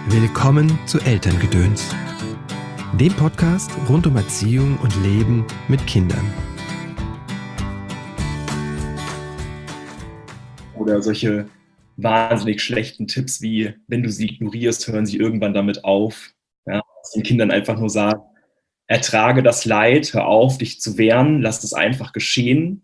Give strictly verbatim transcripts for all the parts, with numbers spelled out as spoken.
Willkommen zu Elterngedöns, dem Podcast rund um Erziehung und Leben mit Kindern. Oder solche wahnsinnig schlechten Tipps wie, wenn du sie ignorierst, hören sie irgendwann damit auf. Ja, dass den Kindern einfach nur sagen, ertrage das Leid, hör auf, dich zu wehren, lass es einfach geschehen.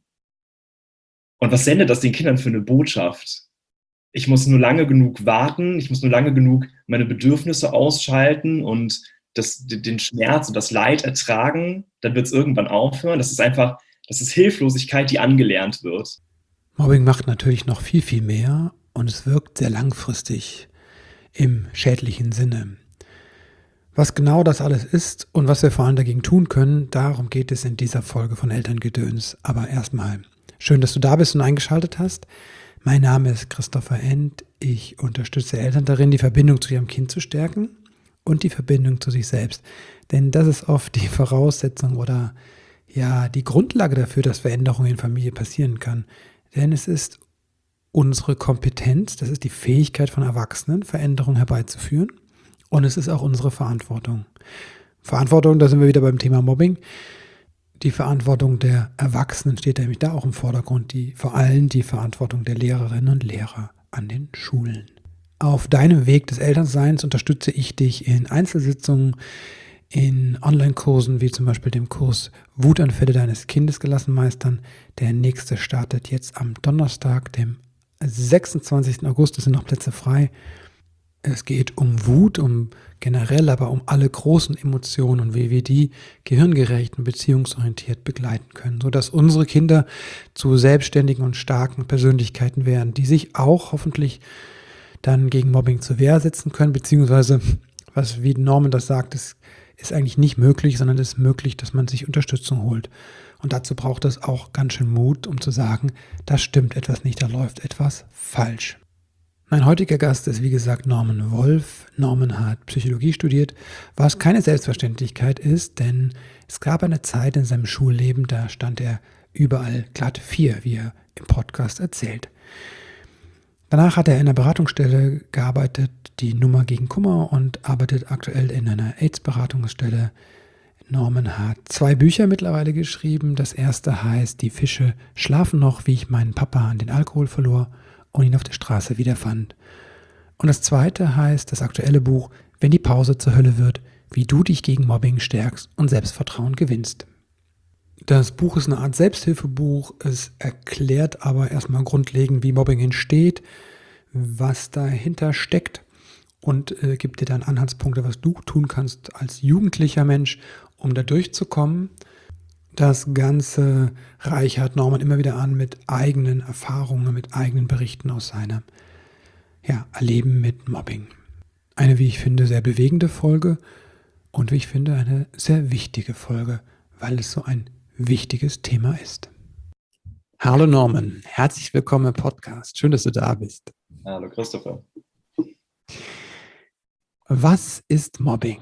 Und was sendet das den Kindern für eine Botschaft? Ich muss nur lange genug warten, ich muss nur lange genug meine Bedürfnisse ausschalten und das, den Schmerz und das Leid ertragen, dann wird es irgendwann aufhören. Das ist einfach, das ist Hilflosigkeit, die angelernt wird. Mobbing macht natürlich noch viel, viel mehr und es wirkt sehr langfristig im schädlichen Sinne. Was genau das alles ist und was wir vor allem dagegen tun können, darum geht es in dieser Folge von Elterngedöns. Aber erstmal, schön, dass du da bist und eingeschaltet hast. Mein Name ist Christopher End. Ich unterstütze Eltern darin, die Verbindung zu ihrem Kind zu stärken und die Verbindung zu sich selbst. Denn das ist oft die Voraussetzung oder ja die Grundlage dafür, dass Veränderung in Familie passieren kann. Denn es ist unsere Kompetenz, das ist die Fähigkeit von Erwachsenen, Veränderung herbeizuführen. Und es ist auch unsere Verantwortung. Verantwortung, da sind wir wieder beim Thema Mobbing. Die Verantwortung der Erwachsenen steht nämlich da auch im Vordergrund, die, vor allem die Verantwortung der Lehrerinnen und Lehrer an den Schulen. Auf deinem Weg des Elternseins unterstütze ich dich in Einzelsitzungen, in Online-Kursen, wie zum Beispiel dem Kurs Wutanfälle deines Kindes gelassen meistern. Der nächste startet jetzt am Donnerstag, dem sechsundzwanzigsten August, es sind noch Plätze frei. Es geht um Wut, um generell, aber um alle großen Emotionen und wie wir die gehirngerecht und beziehungsorientiert begleiten können, sodass unsere Kinder zu selbstständigen und starken Persönlichkeiten werden, die sich auch hoffentlich dann gegen Mobbing zur Wehr setzen können, beziehungsweise, was wie Norman das sagt, ist, ist eigentlich nicht möglich, sondern es ist möglich, dass man sich Unterstützung holt. Und dazu braucht es auch ganz schön Mut, um zu sagen, da stimmt etwas nicht, da läuft etwas falsch. Mein heutiger Gast ist, wie gesagt, Norman Wolf. Norman hat Psychologie studiert, was keine Selbstverständlichkeit ist, denn es gab eine Zeit in seinem Schulleben, da stand er überall glatt vier, wie er im Podcast erzählt. Danach hat er in einer Beratungsstelle gearbeitet, die Nummer gegen Kummer, und arbeitet aktuell in einer AIDS-Beratungsstelle. Norman hat zwei Bücher mittlerweile geschrieben. Das erste heißt Die Fische schlafen noch, wie ich meinen Papa an den Alkohol verlor und ihn auf der Straße wiederfand. Und das zweite heißt, das aktuelle Buch, Wenn die Pause zur Hölle wird, wie du dich gegen Mobbing stärkst und Selbstvertrauen gewinnst. Das Buch ist eine Art Selbsthilfebuch. Es erklärt aber erstmal grundlegend, wie Mobbing entsteht, was dahinter steckt und äh, gibt dir dann Anhaltspunkte, was du tun kannst als jugendlicher Mensch, um da durchzukommen. Das Ganze reichert Norman immer wieder an mit eigenen Erfahrungen, mit eigenen Berichten aus seinem ja, Erleben mit Mobbing. Eine, wie ich finde, sehr bewegende Folge und wie ich finde, eine sehr wichtige Folge, weil es so ein wichtiges Thema ist. Hallo Norman, herzlich willkommen im Podcast. Schön, dass du da bist. Hallo Christopher. Was ist Mobbing?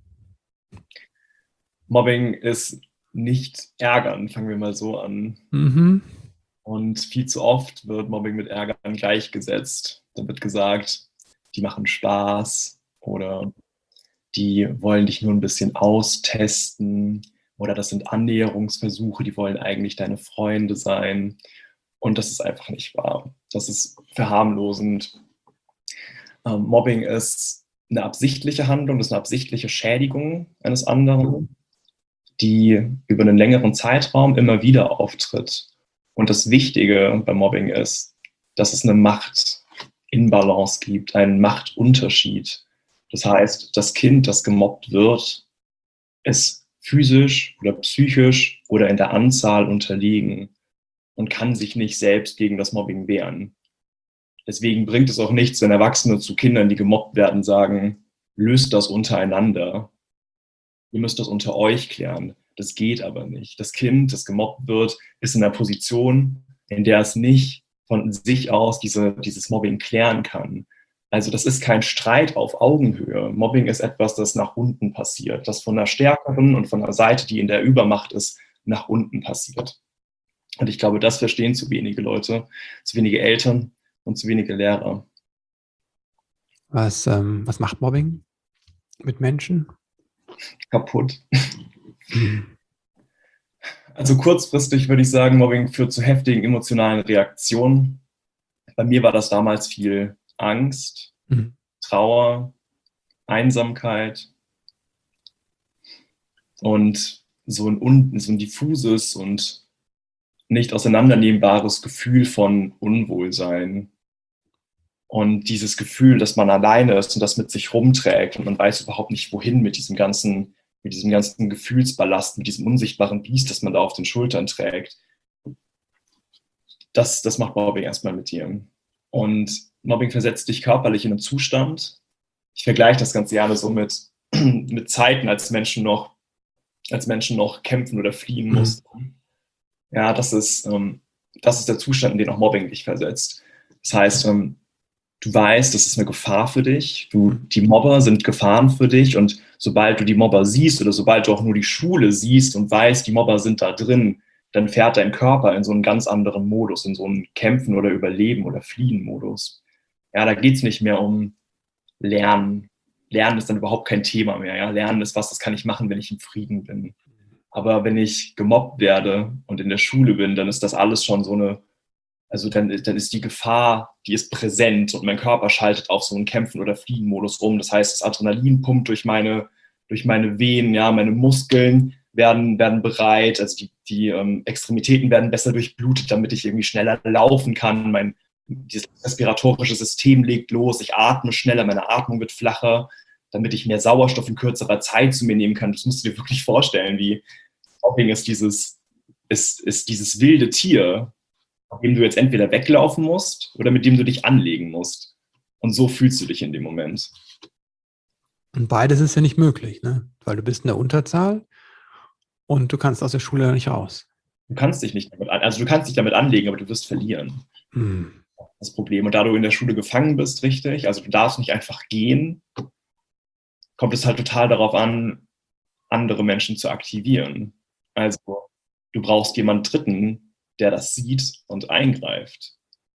Mobbing ist nicht ärgern, fangen wir mal so an. Mhm. Und viel zu oft wird Mobbing mit Ärgern gleichgesetzt. Da wird gesagt, die machen Spaß oder die wollen dich nur ein bisschen austesten oder das sind Annäherungsversuche, die wollen eigentlich deine Freunde sein. Und das ist einfach nicht wahr. Das ist verharmlosend. Ähm, Mobbing ist eine absichtliche Handlung, das ist eine absichtliche Schädigung eines anderen, die über einen längeren Zeitraum immer wieder auftritt. Und das Wichtige beim Mobbing ist, dass es eine Machtinbalance gibt, einen Machtunterschied. Das heißt, das Kind, das gemobbt wird, ist physisch oder psychisch oder in der Anzahl unterlegen und kann sich nicht selbst gegen das Mobbing wehren. Deswegen bringt es auch nichts, wenn Erwachsene zu Kindern, die gemobbt werden, sagen, löst das untereinander. Ihr müsst das unter euch klären. Das geht aber nicht. Das Kind, das gemobbt wird, ist in einer Position, in der es nicht von sich aus diese, dieses Mobbing klären kann. Also das ist kein Streit auf Augenhöhe. Mobbing ist etwas, das nach unten passiert, das von einer Stärkeren und von einer Seite, die in der Übermacht ist, nach unten passiert. Und ich glaube, das verstehen zu wenige Leute, zu wenige Eltern und zu wenige Lehrer. Was, ähm, was macht Mobbing mit Menschen? Kaputt. Mhm. Also kurzfristig würde ich sagen, Mobbing führt zu heftigen emotionalen Reaktionen. Bei mir war das damals viel Angst, Mhm. Trauer, Einsamkeit und so ein, un, so ein diffuses und nicht auseinandernehmbares Gefühl von Unwohlsein. Und dieses Gefühl, dass man alleine ist und das mit sich rumträgt und man weiß überhaupt nicht, wohin mit diesem ganzen, mit diesem ganzen Gefühlsballast, mit diesem unsichtbaren Biest, das man da auf den Schultern trägt. Das, das macht Mobbing erstmal mit dir. Und Mobbing versetzt dich körperlich in einen Zustand. Ich vergleiche das ganz gerne so mit, mit Zeiten, als Menschen noch, als Menschen noch kämpfen oder fliehen Mhm. mussten. Ja, das ist, ähm, das ist der Zustand, in den auch Mobbing dich versetzt. Das heißt, ähm, du weißt, das ist eine Gefahr für dich. Du, die Mobber sind Gefahren für dich. Und sobald du die Mobber siehst oder sobald du auch nur die Schule siehst und weißt, die Mobber sind da drin, dann fährt dein Körper in so einen ganz anderen Modus, in so einen Kämpfen- oder Überleben- oder Fliehen-Modus. Ja, da geht es nicht mehr um Lernen. Lernen ist dann überhaupt kein Thema mehr. Ja? Lernen ist was, das kann ich machen, wenn ich im Frieden bin. Aber wenn ich gemobbt werde und in der Schule bin, dann ist das alles schon so eine, also dann, dann ist die Gefahr, die ist präsent und mein Körper schaltet auf so einen Kämpfen- oder Fliehen-Modus um. Das heißt, das Adrenalin pumpt durch meine, durch meine Venen, ja, meine Muskeln werden, werden bereit, also die, die ähm, Extremitäten werden besser durchblutet, damit ich irgendwie schneller laufen kann. Mein dieses respiratorische System legt los, ich atme schneller, meine Atmung wird flacher, damit ich mehr Sauerstoff in kürzerer Zeit zu mir nehmen kann. Das musst du dir wirklich vorstellen, wie Mobbing ist dieses, ist, ist dieses wilde Tier, mit dem du jetzt entweder weglaufen musst oder mit dem du dich anlegen musst. Und so fühlst du dich in dem Moment. Und beides ist ja nicht möglich, ne? Weil du bist in der Unterzahl und du kannst aus der Schule nicht raus. Du kannst dich nicht damit an, also du kannst dich damit anlegen, aber du wirst verlieren. Mhm. Das Problem. Und da du in der Schule gefangen bist, richtig, also du darfst nicht einfach gehen, kommt es halt total darauf an, andere Menschen zu aktivieren. Also du brauchst jemanden Dritten, der das sieht und eingreift.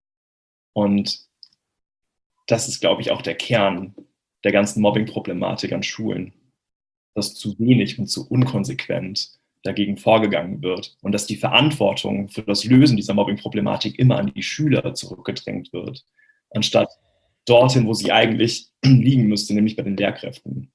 Und das ist, glaube ich, auch der Kern der ganzen Mobbing-Problematik an Schulen. Dass zu wenig und zu unkonsequent dagegen vorgegangen wird und dass die Verantwortung für das Lösen dieser Mobbing-Problematik immer an die Schüler zurückgedrängt wird, anstatt dorthin, wo sie eigentlich liegen müsste, nämlich bei den Lehrkräften.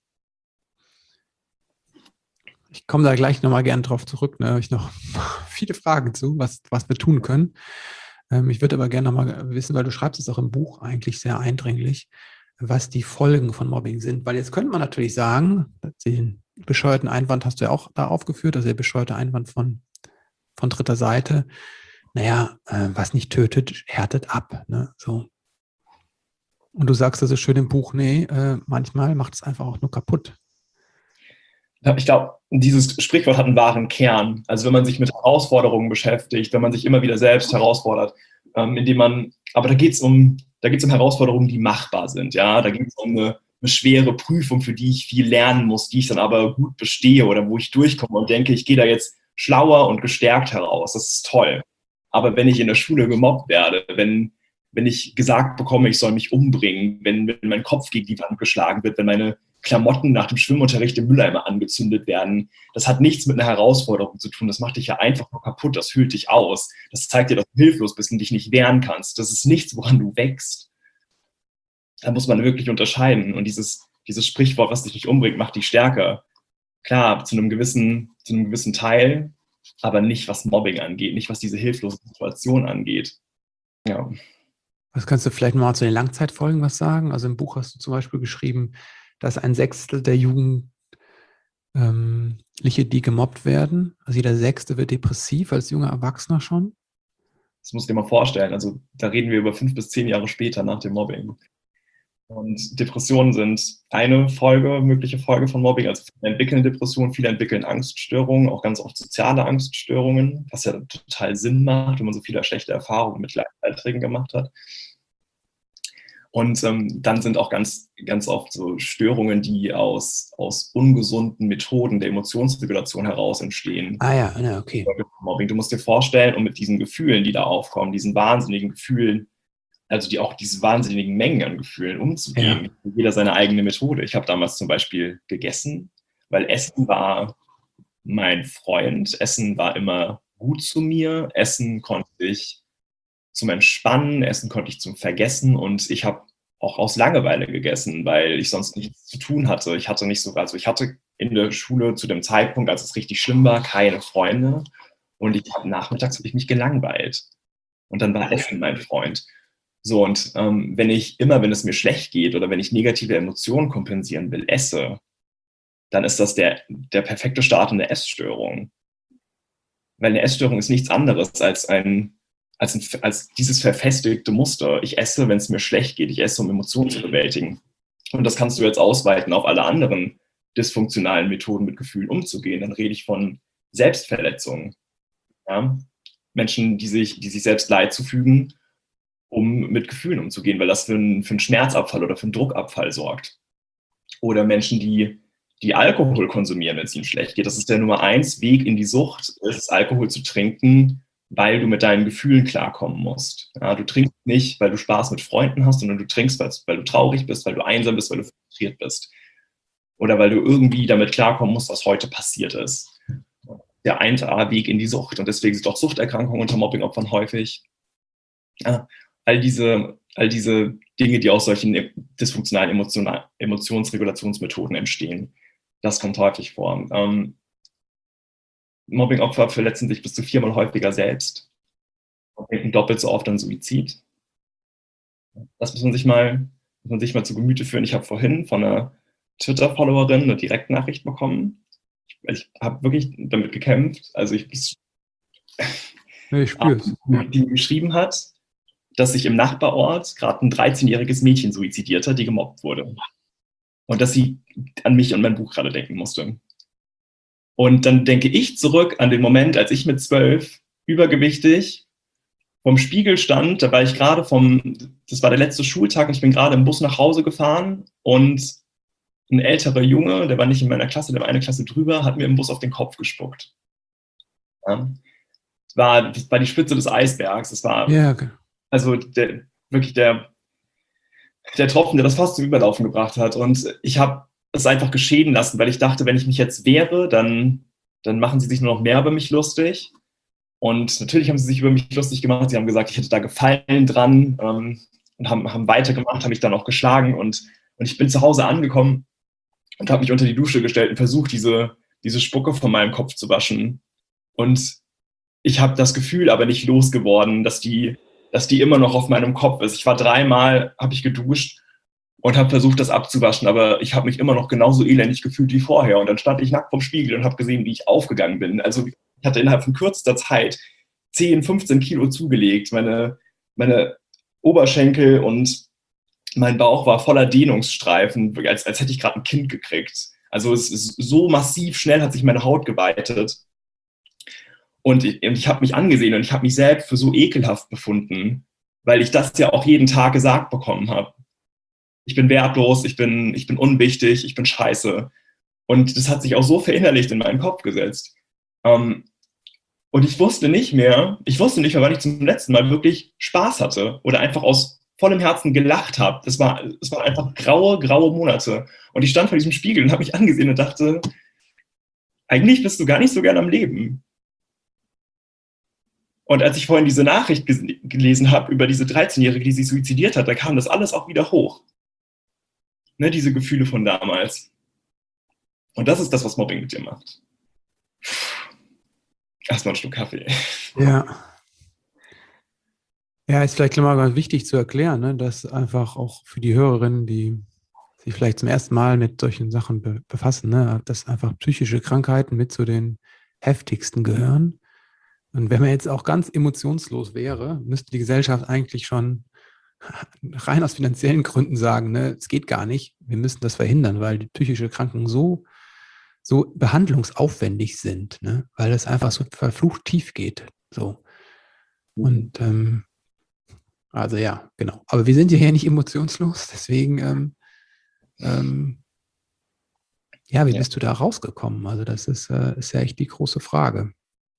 Ich komme da gleich nochmal gern drauf zurück. Da habe ich noch viele Fragen zu, was, was wir tun können. Ähm, ich würde aber gerne nochmal wissen, weil du schreibst es auch im Buch eigentlich sehr eindringlich, was die Folgen von Mobbing sind. Weil jetzt könnte man natürlich sagen, den bescheuerten Einwand hast du ja auch da aufgeführt, also der bescheuerte Einwand von, von dritter Seite. Naja, äh, was nicht tötet, härtet ab. Ne? So. Und du sagst das ist schön im Buch, nee, äh, manchmal macht es einfach auch nur kaputt. Ich glaube, dieses Sprichwort hat einen wahren Kern. Also wenn man sich mit Herausforderungen beschäftigt, wenn man sich immer wieder selbst herausfordert, ähm, indem man, aber da geht es um, da geht es um Herausforderungen, die machbar sind. Ja, da geht es um eine, eine schwere Prüfung, für die ich viel lernen muss, die ich dann aber gut bestehe oder wo ich durchkomme und denke, ich gehe da jetzt schlauer und gestärkt heraus. Das ist toll. Aber wenn ich in der Schule gemobbt werde, wenn wenn ich gesagt bekomme, ich soll mich umbringen, wenn, wenn mein Kopf gegen die Wand geschlagen wird, wenn meine Klamotten nach dem Schwimmunterricht im Mülleimer angezündet werden. Das hat nichts mit einer Herausforderung zu tun. Das macht dich ja einfach nur kaputt. Das hüllt dich aus. Das zeigt dir, dass du hilflos bist und dich nicht wehren kannst. Das ist nichts, woran du wächst. Da muss man wirklich unterscheiden. Und dieses, dieses Sprichwort, was dich nicht umbringt, macht dich stärker. Klar, zu einem gewissen, zu einem gewissen Teil, aber nicht, was Mobbing angeht, nicht, was diese hilflose Situation angeht. Ja. Was kannst du vielleicht mal zu den Langzeitfolgen was sagen? Also im Buch hast du zum Beispiel geschrieben, dass ein Sechstel der Jugendliche, die gemobbt werden, also jeder Sechste wird depressiv als junger Erwachsener schon. Das musst du dir mal vorstellen. Also da reden wir über fünf bis zehn Jahre später nach dem Mobbing. Und Depressionen sind eine Folge, mögliche Folge von Mobbing. Also viele entwickeln Depressionen, viele entwickeln Angststörungen, auch ganz oft soziale Angststörungen, was ja total Sinn macht, wenn man so viele schlechte Erfahrungen mit Gleichaltrigen gemacht hat. Und ähm, dann sind auch ganz, ganz oft so Störungen, die aus, aus ungesunden Methoden der Emotionsregulation heraus entstehen. Ah ja, ja, okay. Mobbing. Du musst dir vorstellen, und mit diesen Gefühlen, die da aufkommen, diesen wahnsinnigen Gefühlen, also die auch diese wahnsinnigen Mengen an Gefühlen umzugehen. Ja. Jeder seine eigene Methode. Ich habe damals zum Beispiel gegessen, weil Essen war mein Freund. Essen war immer gut zu mir. Essen konnte ich zum Entspannen, Essen konnte ich zum Vergessen und ich habe auch aus Langeweile gegessen, weil ich sonst nichts zu tun hatte. Ich hatte nicht so, also ich hatte in der Schule zu dem Zeitpunkt, als es richtig schlimm war, keine Freunde und ich habe nachmittags habe ich mich gelangweilt und dann war Essen mein Freund. So und ähm, wenn ich immer, wenn es mir schlecht geht oder wenn ich negative Emotionen kompensieren will, esse, dann ist das der, der perfekte Start in eine Essstörung. Weil eine Essstörung ist nichts anderes als ein Als, ein, als dieses verfestigte Muster. Ich esse, wenn es mir schlecht geht. Ich esse, um Emotionen zu bewältigen. Und das kannst du jetzt ausweiten auf alle anderen dysfunktionalen Methoden, mit Gefühlen umzugehen. Dann rede ich von Selbstverletzungen. Ja? Menschen, die sich, die sich selbst Leid zufügen, um mit Gefühlen umzugehen, weil das für einen, für einen Schmerzabfall oder für einen Druckabfall sorgt. Oder Menschen, die, die Alkohol konsumieren, wenn es ihnen schlecht geht. Das ist der Nummer eins Weg in die Sucht, ist Alkohol zu trinken, weil du mit deinen Gefühlen klarkommen musst. Ja, du trinkst nicht, weil du Spaß mit Freunden hast, sondern du trinkst, weil du traurig bist, weil du einsam bist, weil du frustriert bist. Oder weil du irgendwie damit klarkommen musst, was heute passiert ist. Der eins A-Weg in die Sucht. Und deswegen sind auch Suchterkrankungen unter Mobbingopfern häufig. Ja, all diese, all diese Dinge, die aus solchen dysfunktionalen Emotion, Emotionsregulationsmethoden entstehen, das kommt häufig vor. Ähm, Mobbingopfer verletzen sich bis zu viermal häufiger selbst und denken doppelt so oft an Suizid. Das muss man sich mal, muss man sich mal zu Gemüte führen. Ich habe vorhin von einer Twitter-Followerin eine Direktnachricht bekommen. Ich, ich habe wirklich damit gekämpft. Also ich, ich, ich spür's. Die geschrieben hat, dass sich im Nachbarort gerade ein dreizehnjähriges Mädchen suizidiert hat, die gemobbt wurde. Und dass sie an mich und mein Buch gerade denken musste. Und dann denke ich zurück an den Moment, als ich mit zwölf übergewichtig vorm Spiegel stand. Da war ich gerade vom, das war der letzte Schultag und ich bin gerade im Bus nach Hause gefahren und ein älterer Junge, der war nicht in meiner Klasse, der war eine Klasse drüber, hat mir im Bus auf den Kopf gespuckt. Ja. Das war, das war die Spitze des Eisbergs. Das war ja, okay. also der, wirklich der, der Tropfen, der das fast zum Überlaufen gebracht hat. Und ich habe es einfach geschehen lassen, weil ich dachte, wenn ich mich jetzt wehre, dann, dann machen sie sich nur noch mehr über mich lustig. Und natürlich haben sie sich über mich lustig gemacht. Sie haben gesagt, ich hätte da Gefallen dran ähm, und haben, haben weitergemacht, haben mich dann auch geschlagen. Und, und ich bin zu Hause angekommen und habe mich unter die Dusche gestellt und versucht, diese, diese Spucke von meinem Kopf zu waschen. Und ich habe das Gefühl aber nicht losgeworden, dass die, dass die immer noch auf meinem Kopf ist. Ich war dreimal, habe ich geduscht und habe versucht, das abzuwaschen, aber ich habe mich immer noch genauso elendig gefühlt wie vorher. Und dann stand ich nackt vorm Spiegel und habe gesehen, wie ich aufgegangen bin. Also ich hatte innerhalb von kürzester Zeit zehn, fünfzehn Kilo zugelegt. Meine, meine Oberschenkel und mein Bauch war voller Dehnungsstreifen, als, als hätte ich gerade ein Kind gekriegt. Also es ist so massiv schnell hat sich meine Haut geweitet. Und ich, und ich habe mich angesehen und ich habe mich selbst für so ekelhaft befunden, weil ich das ja auch jeden Tag gesagt bekommen habe. Ich bin wertlos, ich bin, ich bin unwichtig, ich bin scheiße. Und das hat sich auch so verinnerlicht in meinen Kopf gesetzt. Um, und ich wusste nicht mehr, ich wusste nicht mehr, wann ich zum letzten Mal wirklich Spaß hatte oder einfach aus vollem Herzen gelacht habe. Das war, das waren einfach graue, graue Monate. Und ich stand vor diesem Spiegel und habe mich angesehen und dachte, eigentlich bist du gar nicht so gern am Leben. Und als ich vorhin diese Nachricht ges- gelesen habe über diese dreizehnjährige, die sich suizidiert hat, da kam das alles auch wieder hoch. Ne, diese Gefühle von damals. Und das ist das, was Mobbing mit dir macht. Erstmal einen Schluck Kaffee. Ja. Ja, ist vielleicht mal ganz wichtig zu erklären, ne, dass einfach auch für die Hörerinnen, die sich vielleicht zum ersten Mal mit solchen Sachen be- befassen, ne, dass einfach psychische Krankheiten mit zu den heftigsten gehören. Und wenn man jetzt auch ganz emotionslos wäre, müsste die Gesellschaft eigentlich schon rein aus finanziellen Gründen sagen, ne, es geht gar nicht, wir müssen das verhindern, weil die psychische Kranken so, so behandlungsaufwendig sind, ne, weil es einfach so verflucht tief geht. So. Und ähm, also ja, genau. Aber wir sind ja hier nicht emotionslos, deswegen ähm, ähm, ja, wie Ja. bist du da rausgekommen? Also das ist, äh, ist ja echt die große Frage.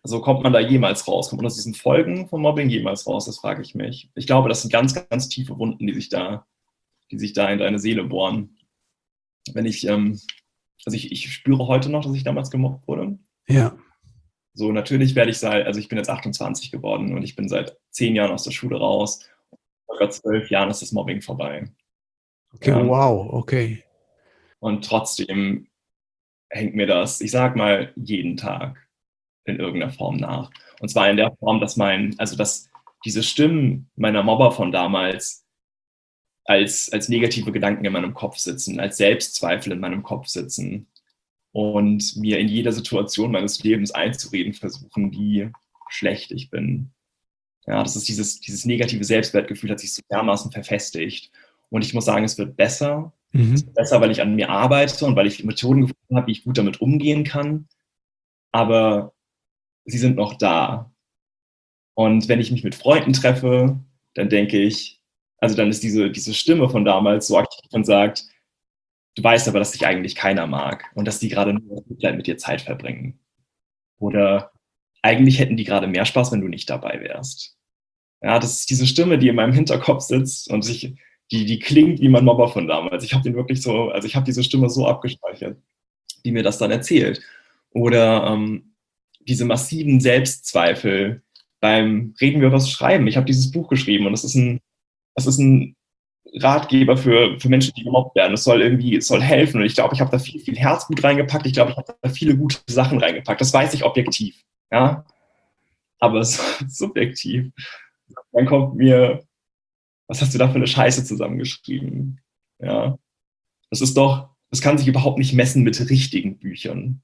Also kommt man da jemals raus? Kommt man aus diesen Folgen vom Mobbing jemals raus? Das frage ich mich. Ich glaube, das sind ganz, ganz tiefe Wunden, die sich da, die sich da in deine Seele bohren. Wenn ich, ähm, also ich, ich spüre heute noch, dass ich damals gemobbt wurde. Ja. So, natürlich werde ich seit, also ich bin jetzt achtundzwanzig geworden und ich bin seit zehn Jahren aus der Schule raus. Vor zwölf Jahren ist das Mobbing vorbei. Okay, Ja. wow, okay. Und trotzdem hängt mir das, ich sag mal, jeden Tag in irgendeiner Form nach. Und zwar in der Form, dass mein, also dass diese Stimmen meiner Mobber von damals als, als negative Gedanken in meinem Kopf sitzen, als Selbstzweifel in meinem Kopf sitzen und mir in jeder Situation meines Lebens einzureden versuchen, wie schlecht ich bin. Ja, das ist dieses, dieses negative Selbstwertgefühl hat sich so dermaßen verfestigt. Und ich muss sagen, es wird besser. Mhm. Es wird besser, weil ich an mir arbeite und weil ich Methoden gefunden habe, wie ich gut damit umgehen kann. Aber sie sind noch da. Und wenn ich mich mit Freunden treffe, dann denke ich, also dann ist diese, diese Stimme von damals so aktiv und sagt, du weißt aber, dass dich eigentlich keiner mag und dass die gerade nur mit dir Zeit verbringen. Oder eigentlich hätten die gerade mehr Spaß, wenn du nicht dabei wärst. Ja, das ist diese Stimme, die in meinem Hinterkopf sitzt und sich, die, die klingt wie mein Mobber von damals. Ich habe den wirklich so, also ich habe diese Stimme so abgespeichert, die mir das dann erzählt. Oder ähm, diese massiven Selbstzweifel beim Reden wir über das Schreiben. Ich habe dieses Buch geschrieben und es ist ein, es ist ein Ratgeber für, für Menschen, die gemobbt werden. Es soll irgendwie, es soll helfen. Und ich glaube, ich habe da viel, viel Herzblut reingepackt. Ich glaube, ich habe da viele gute Sachen reingepackt. Das weiß ich objektiv. Ja? Aber es ist subjektiv. Dann kommt mir, was hast du da für eine Scheiße zusammengeschrieben? Ja. Das ist doch, das kann sich überhaupt nicht messen mit richtigen Büchern.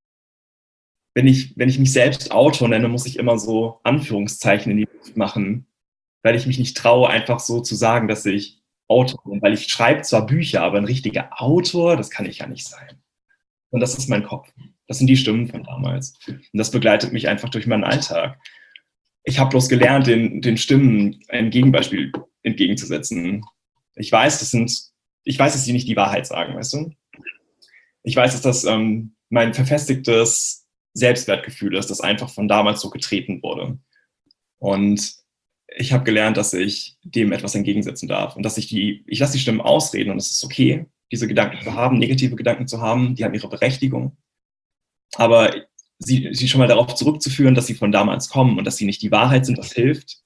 Wenn ich, wenn ich mich selbst Autor nenne, muss ich immer so Anführungszeichen in die Luft machen, weil ich mich nicht traue, einfach so zu sagen, dass ich Autor bin. Weil ich schreibe zwar Bücher, aber ein richtiger Autor, das kann ich ja nicht sein. Und das ist mein Kopf. Das sind die Stimmen von damals. Und das begleitet mich einfach durch meinen Alltag. Ich habe bloß gelernt, den, den Stimmen ein Gegenbeispiel entgegenzusetzen. Ich weiß, das sind, ich weiß, dass sie nicht die Wahrheit sagen, weißt du? Ich weiß, dass das ähm, mein verfestigtes Selbstwertgefühl ist, das einfach von damals so getreten wurde. Und ich habe gelernt, dass ich dem etwas entgegensetzen darf und dass ich die, ich lasse die Stimmen ausreden und es ist okay, diese Gedanken zu haben, negative Gedanken zu haben, die haben ihre Berechtigung. Aber sie, sie schon mal darauf zurückzuführen, dass sie von damals kommen und dass sie nicht die Wahrheit sind, das hilft.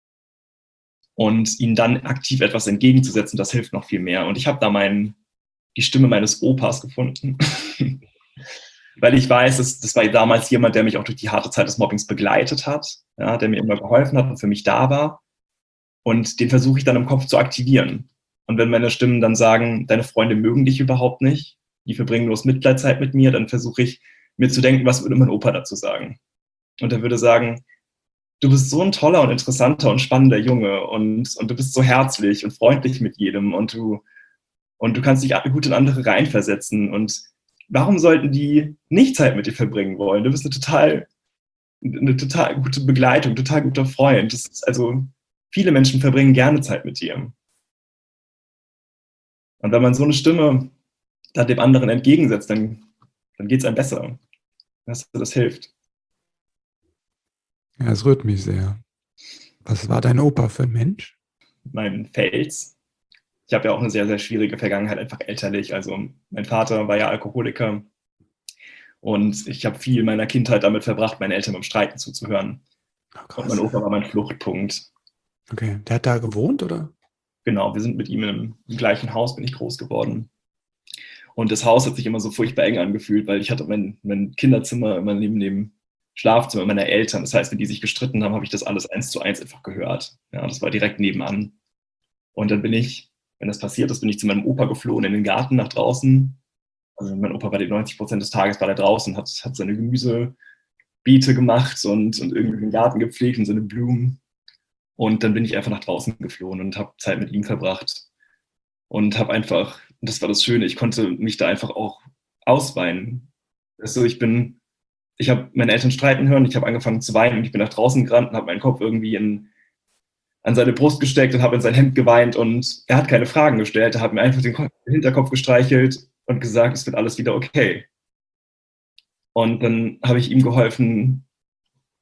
Und ihnen dann aktiv etwas entgegenzusetzen, das hilft noch viel mehr. Und ich habe da mein, die Stimme meines Opas gefunden. Weil ich weiß, dass, das war damals jemand, der mich auch durch die harte Zeit des Mobbings begleitet hat, ja, der mir immer geholfen hat und für mich da war. Und den versuche ich dann im Kopf zu aktivieren. Und wenn meine Stimmen dann sagen, deine Freunde mögen dich überhaupt nicht, die verbringen bloß Mitleidzeit mit mir, dann versuche ich mir zu denken, was würde mein Opa dazu sagen? Und er würde sagen, du bist so ein toller und interessanter und spannender Junge und, und du bist so herzlich und freundlich mit jedem und du, und du kannst dich gut in andere reinversetzen und warum sollten die nicht Zeit mit dir verbringen wollen? Du bist eine total, eine total gute Begleitung, total guter Freund. Das ist also, viele Menschen verbringen gerne Zeit mit dir. Und wenn man so eine Stimme dann dem anderen entgegensetzt, dann, dann geht es einem besser. Das, das hilft. Ja, es rührt mich sehr. Was war dein Opa für ein Mensch? Mein Fels. Ich habe ja auch eine sehr, sehr schwierige Vergangenheit, einfach elterlich. Also mein Vater war ja Alkoholiker und ich habe viel meiner Kindheit damit verbracht, meinen Eltern beim Streiten zuzuhören. Oh, und mein Opa war mein Fluchtpunkt. Okay, der hat da gewohnt, oder? Genau, wir sind mit ihm im, im gleichen Haus, bin ich groß geworden. Und das Haus hat sich immer so furchtbar eng angefühlt, weil ich hatte mein, mein Kinderzimmer immer neben dem Schlafzimmer meiner Eltern. Das heißt, wenn die sich gestritten haben, habe ich das alles eins zu eins einfach gehört. Ja, das war direkt nebenan. Und dann bin ich, wenn das passiert ist, bin ich zu meinem Opa geflohen in den Garten nach draußen. Also mein Opa war die neunzig Prozent des Tages war da draußen, hat, hat seine Gemüsebeete gemacht und, und irgendwie den Garten gepflegt und seine Blumen. Und dann bin ich einfach nach draußen geflohen und habe Zeit mit ihm verbracht. Und habe einfach, das war das Schöne, ich konnte mich da einfach auch ausweinen. Also ich bin, ich habe meine Eltern streiten hören, ich habe angefangen zu weinen und ich bin nach draußen gerannt und habe meinen Kopf irgendwie in, an seine Brust gesteckt und habe in sein Hemd geweint und er hat keine Fragen gestellt, er hat mir einfach den, Kopf, den Hinterkopf gestreichelt und gesagt, es wird alles wieder okay. Und dann habe ich ihm geholfen,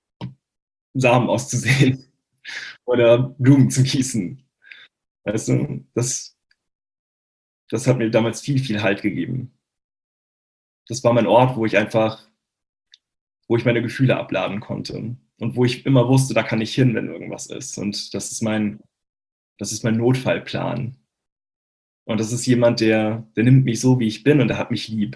Samen auszusehen oder Blumen zu gießen. Weißt du, das, das hat mir damals viel, viel Halt gegeben. Das war mein Ort, wo ich einfach, wo ich meine Gefühle abladen konnte und wo ich immer wusste, da kann ich hin, wenn irgendwas ist. Und das ist mein, das ist mein Notfallplan. Und das ist jemand, der, der nimmt mich so, wie ich bin und der hat mich lieb.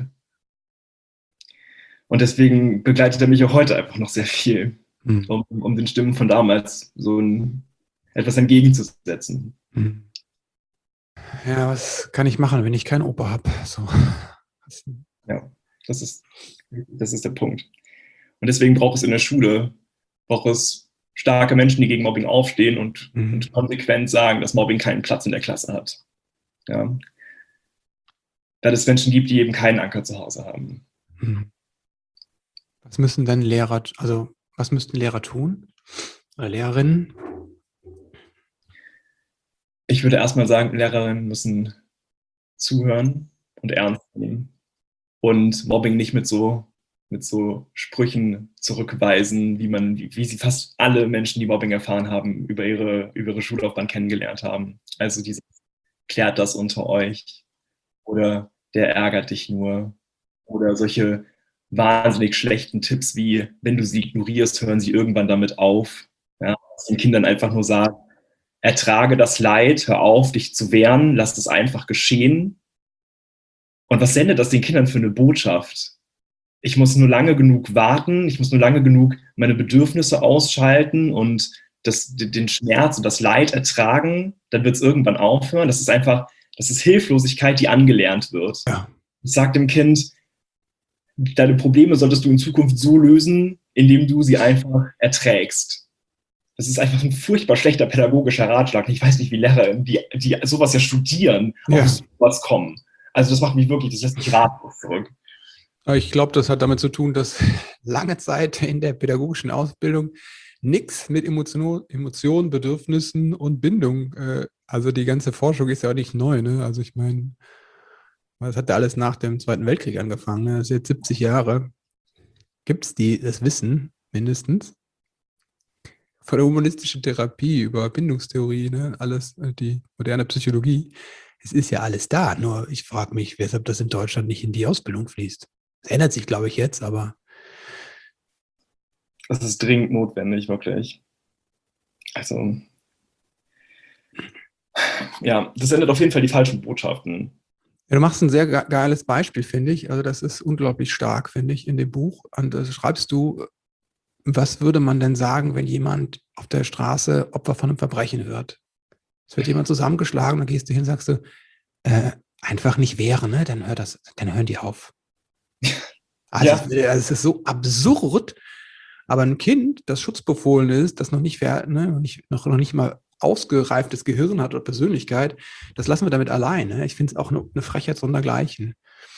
Und deswegen begleitet er mich auch heute einfach noch sehr viel, mhm. um, um den Stimmen von damals so ein, etwas entgegenzusetzen. Mhm. Ja, was kann ich machen, wenn ich keinen Opa habe? So. Ja, das ist, das ist der Punkt. Und deswegen braucht es in der Schule, braucht es starke Menschen, die gegen Mobbing aufstehen und, mhm. und konsequent sagen, dass Mobbing keinen Platz in der Klasse hat. Ja. Da es Menschen gibt, die eben keinen Anker zu Hause haben. Mhm. Was müssen denn Lehrer, also was müssten Lehrer tun? Oder Lehrerinnen? Ich würde erstmal sagen, Lehrerinnen müssen zuhören und ernst nehmen und Mobbing nicht mit so, mit so Sprüchen zurückweisen, wie man, wie, wie sie fast alle Menschen, die Mobbing erfahren haben, über ihre, über ihre Schullaufbahn kennengelernt haben. Also dieses, klärt das unter euch oder der ärgert dich nur oder solche wahnsinnig schlechten Tipps wie, wenn du sie ignorierst, hören sie irgendwann damit auf. Ja, den Kindern einfach nur sagen, ertrage das Leid, hör auf, dich zu wehren, lass es einfach geschehen. Und was sendet das den Kindern für eine Botschaft? Ich muss nur lange genug warten, ich muss nur lange genug meine Bedürfnisse ausschalten und das, den Schmerz und das Leid ertragen, dann wird es irgendwann aufhören. Das ist einfach, das ist Hilflosigkeit, die angelernt wird. Ja. Ich sage dem Kind, deine Probleme solltest du in Zukunft so lösen, indem du sie einfach erträgst. Das ist einfach ein furchtbar schlechter pädagogischer Ratschlag. Ich weiß nicht, wie Lehrer, die, die sowas ja studieren, ja. auf sowas kommen. Also das macht mich wirklich, das lässt mich ratlos zurück. Ich glaube, das hat damit zu tun, dass lange Zeit in der pädagogischen Ausbildung nichts mit Emotion, Emotionen, Bedürfnissen und Bindung, äh, also die ganze Forschung ist ja auch nicht neu, ne? Also ich meine, das hat ja alles nach dem Zweiten Weltkrieg angefangen, ne? Das ist jetzt siebzig Jahre. Gibt es die das Wissen mindestens? Von der humanistischen Therapie über Bindungstheorie, ne? Alles, die moderne Psychologie. Es ist ja alles da, nur ich frage mich, weshalb das in Deutschland nicht in die Ausbildung fließt. Das ändert sich, glaube ich, jetzt, aber... Das ist dringend notwendig, wirklich. Also, ja, das sendet auf jeden Fall die falschen Botschaften. Ja, du machst ein sehr ge- geiles Beispiel, finde ich. Also das ist unglaublich stark, finde ich, in dem Buch. Und da schreibst du, was würde man denn sagen, wenn jemand auf der Straße Opfer von einem Verbrechen wird? Es wird jemand zusammengeschlagen, dann gehst du hin und sagst du, äh, einfach nicht wehren, ne? Dann hört das, dann hören die auf. Also Ja. es, es ist so absurd, aber ein Kind, das schutzbefohlen ist, das noch nicht, ne, noch nicht, noch, noch nicht mal ausgereiftes Gehirn hat oder Persönlichkeit, das lassen wir damit allein. Ne? Ich finde es auch eine, eine Frechheit sondergleichen.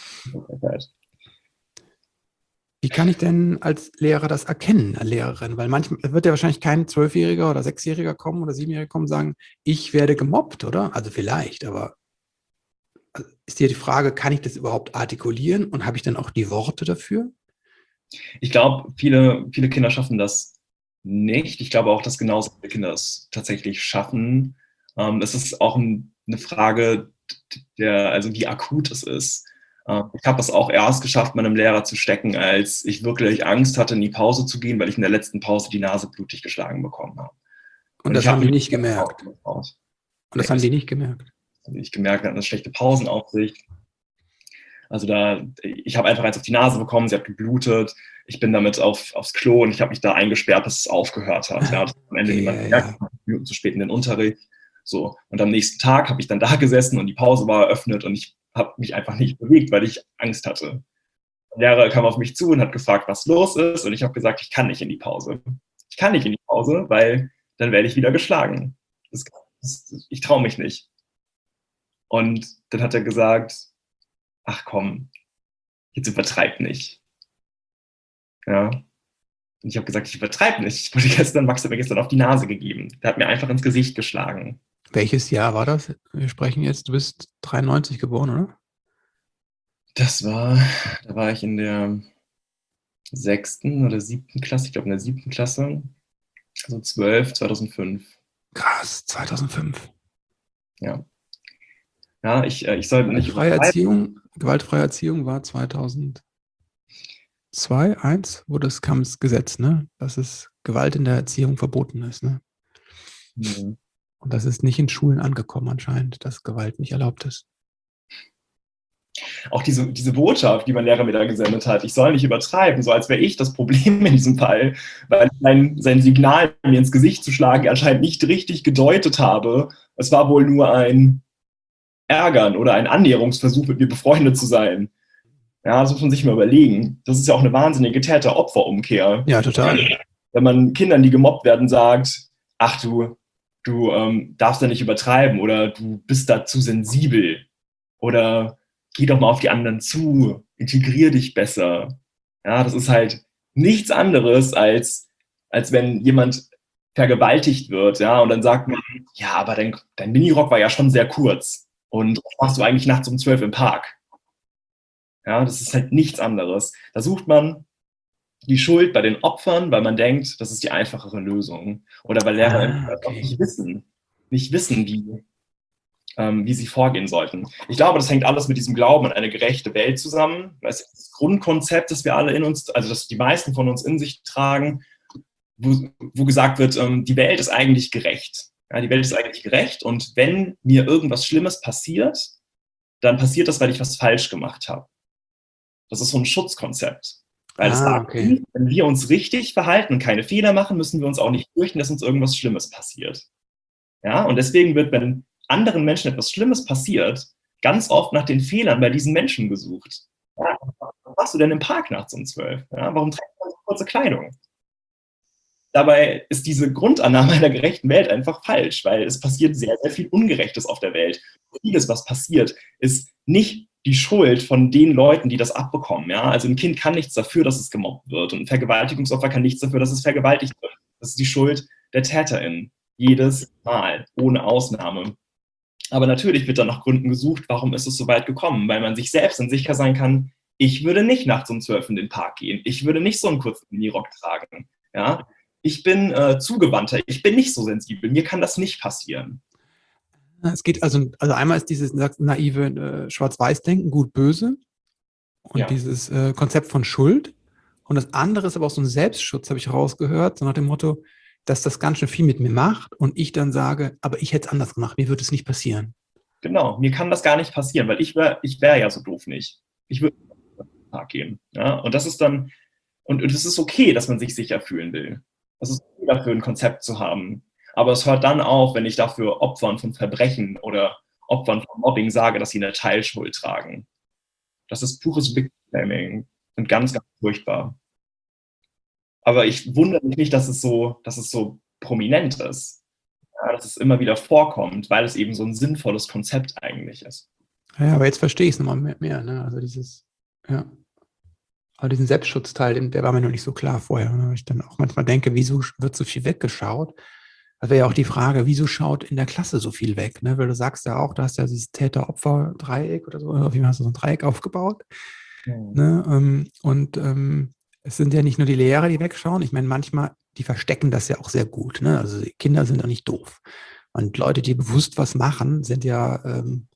Wie kann ich denn als Lehrer das erkennen, als Lehrerin? Weil manchmal wird ja wahrscheinlich kein Zwölfjähriger oder Sechsjähriger kommen oder Siebenjähriger kommen und sagen, ich werde gemobbt, oder? Also vielleicht, aber ist dir die Frage, kann ich das überhaupt artikulieren und habe ich dann auch die Worte dafür? Ich glaube, viele, viele Kinder schaffen das nicht. Ich glaube auch, dass genauso viele Kinder es tatsächlich schaffen. Ähm, es ist auch ein, eine Frage, der, also wie akut es ist. Ähm, ich habe das auch erst geschafft, meinem Lehrer zu stecken, als ich wirklich Angst hatte, in die Pause zu gehen, weil ich in der letzten Pause die Nase blutig geschlagen bekommen habe. Und, und das haben die nicht gemerkt. Und das haben die nicht gemerkt. Ich gemerkt, wir hatten eine schlechte Pausenaufsicht. Also da, ich habe einfach eins auf die Nase bekommen, sie hat geblutet. Ich bin damit auf, aufs Klo und ich habe mich da eingesperrt, bis es aufgehört hat. Ja, am Ende yeah, niemand gemerkt, yeah. Minuten zu spät in den Unterricht. So. Und am nächsten Tag habe ich dann da gesessen und die Pause war eröffnet und ich habe mich einfach nicht bewegt, weil ich Angst hatte. Der Lehrer kam auf mich zu und hat gefragt, was los ist. Und ich habe gesagt, ich kann nicht in die Pause. Ich kann nicht in die Pause, weil dann werde ich wieder geschlagen. Das, das, ich traue mich nicht. Und dann hat er gesagt, ach komm, jetzt übertreib nicht. Ja. Und ich habe gesagt, ich übertreibe nicht. Ich wurde gestern, Max hat mir gestern auf die Nase gegeben. Der hat mir einfach ins Gesicht geschlagen. Welches Jahr war das? Wir sprechen jetzt, du bist dreiundneunzig geboren, oder? Das war, da war ich in der sechsten oder siebten Klasse, ich glaube in der siebten Klasse. Also zwölf, zweitausendfünf. Krass, zweitausendfünf. Ja. Ja, ich, äh, ich sollte nicht Gewaltfreie übertreiben. Erziehung, gewaltfreie Erziehung war zweitausendzwei, eins, wo das kam das Gesetz, ne? Dass es Gewalt in der Erziehung verboten ist, ne? Mhm. Und das ist nicht in Schulen angekommen anscheinend, dass Gewalt nicht erlaubt ist. Auch diese, diese Botschaft, die mein Lehrer mir da gesendet hat, ich soll nicht übertreiben, so als wäre ich das Problem in diesem Fall, weil ich sein, sein Signal, mir ins Gesicht zu schlagen, anscheinend nicht richtig gedeutet habe. Es war wohl nur ein Ärgern oder ein Annäherungsversuch, mit mir befreundet zu sein. Ja, das muss man sich mal überlegen. Das ist ja auch eine wahnsinnige Täter-Opfer-Umkehr. Ja, total. Wenn man Kindern, die gemobbt werden, sagt, ach du, du ähm, darfst da nicht übertreiben oder du bist da zu sensibel oder geh doch mal auf die anderen zu, integrier dich besser. Ja, das ist halt nichts anderes, als, als wenn jemand vergewaltigt wird, ja, und dann sagt man, ja, aber dein, dein Minirock war ja schon sehr kurz und was machst du eigentlich nachts um zwölf im Park? Ja, das ist halt nichts anderes. Da sucht man die Schuld bei den Opfern, weil man denkt, das ist die einfachere Lösung. Oder weil Lehrer Ah, einfach okay. nicht wissen, nicht wissen, wie, ähm, wie sie vorgehen sollten. Ich glaube, das hängt alles mit diesem Glauben an eine gerechte Welt zusammen. Das ist das Grundkonzept, das wir alle in uns, also das die meisten von uns in sich tragen, wo, wo gesagt wird, ähm, die Welt ist eigentlich gerecht. Ja, die Welt ist eigentlich gerecht und wenn mir irgendwas Schlimmes passiert, dann passiert das, weil ich was falsch gemacht habe. Das ist so ein Schutzkonzept. Weil es Ah, sagt, okay. wenn wir uns richtig verhalten und keine Fehler machen, müssen wir uns auch nicht fürchten, dass uns irgendwas Schlimmes passiert. Ja, und deswegen wird, wenn anderen Menschen etwas Schlimmes passiert, ganz oft nach den Fehlern bei diesen Menschen gesucht. Ja, was machst du denn im Park nachts um zwölf? Ja, warum trägst du so kurze Kleidung? Dabei ist diese Grundannahme einer gerechten Welt einfach falsch, weil es passiert sehr, sehr viel Ungerechtes auf der Welt. Vieles, was passiert, ist nicht die Schuld von den Leuten, die das abbekommen. Ja? Also ein Kind kann nichts dafür, dass es gemobbt wird und ein Vergewaltigungsopfer kann nichts dafür, dass es vergewaltigt wird. Das ist die Schuld der TäterInnen. Jedes Mal, ohne Ausnahme. Aber natürlich wird dann nach Gründen gesucht, warum ist es so weit gekommen, weil man sich selbst dann sicher sein kann, ich würde nicht nachts um zwölf in den Park gehen, ich würde nicht so einen kurzen Minirock tragen. Ja? Ich bin äh, zugewandter, ich bin nicht so sensibel, mir kann das nicht passieren. Es geht also, also einmal ist dieses naive äh, Schwarz-Weiß-Denken, gut-böse und Ja. dieses äh, Konzept von Schuld. Und das andere ist aber auch so ein Selbstschutz, habe ich rausgehört, so nach dem Motto, dass das ganz schön viel mit mir macht und ich dann sage, aber ich hätte es anders gemacht, mir würde es nicht passieren. Genau, mir kann das gar nicht passieren, weil ich wäre ich wär ja so doof nicht. Ich würde in den Park gehen. Ja? Und das ist dann, und es ist okay, dass man sich sicher fühlen will. Es ist okay, dafür ein Konzept zu haben. Aber es hört dann auf, wenn ich dafür Opfern von Verbrechen oder Opfern von Mobbing sage, dass sie eine Teilschuld tragen. Das ist pures Victim-Blaming und ganz, ganz furchtbar. Aber ich wundere mich nicht, dass es so, dass es so prominent ist. Ja, dass es immer wieder vorkommt, weil es eben so ein sinnvolles Konzept eigentlich ist. Ja, aber jetzt verstehe ich es nochmal mehr, mehr, ne? Also dieses, ja. Aber diesen Selbstschutzteil, den, der war mir noch nicht so klar vorher. Ne? Ich dann auch manchmal denke, wieso wird so viel weggeschaut? Da wäre ja auch die Frage, wieso schaut in der Klasse so viel weg? Ne? Weil du sagst ja auch, du hast ja dieses Täter-Opfer-Dreieck oder so, auf jeden Fall hast du so ein Dreieck aufgebaut. Mhm. Ne? Ähm, und ähm, es sind ja nicht nur die Lehrer, die wegschauen. Ich meine, manchmal, die verstecken das ja auch sehr gut. Ne? Also die Kinder sind ja nicht doof. Und Leute, die bewusst was machen, sind ja, ähm,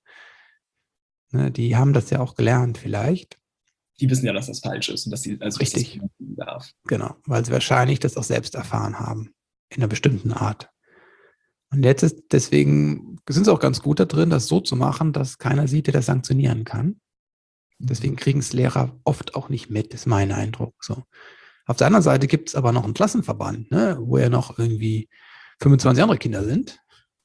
ne, die haben das ja auch gelernt vielleicht. Die wissen ja, dass das falsch ist und dass sie also Richtig. Dass das darf. Genau, weil sie wahrscheinlich das auch selbst erfahren haben. In einer bestimmten Art. Und jetzt ist deswegen, sind sie auch ganz gut da drin, das so zu machen, dass keiner sieht, der das sanktionieren kann. Deswegen kriegen es Lehrer oft auch nicht mit, ist mein Eindruck. So. Auf der anderen Seite gibt es aber noch einen Klassenverband, ne, wo ja noch irgendwie fünfundzwanzig andere Kinder sind.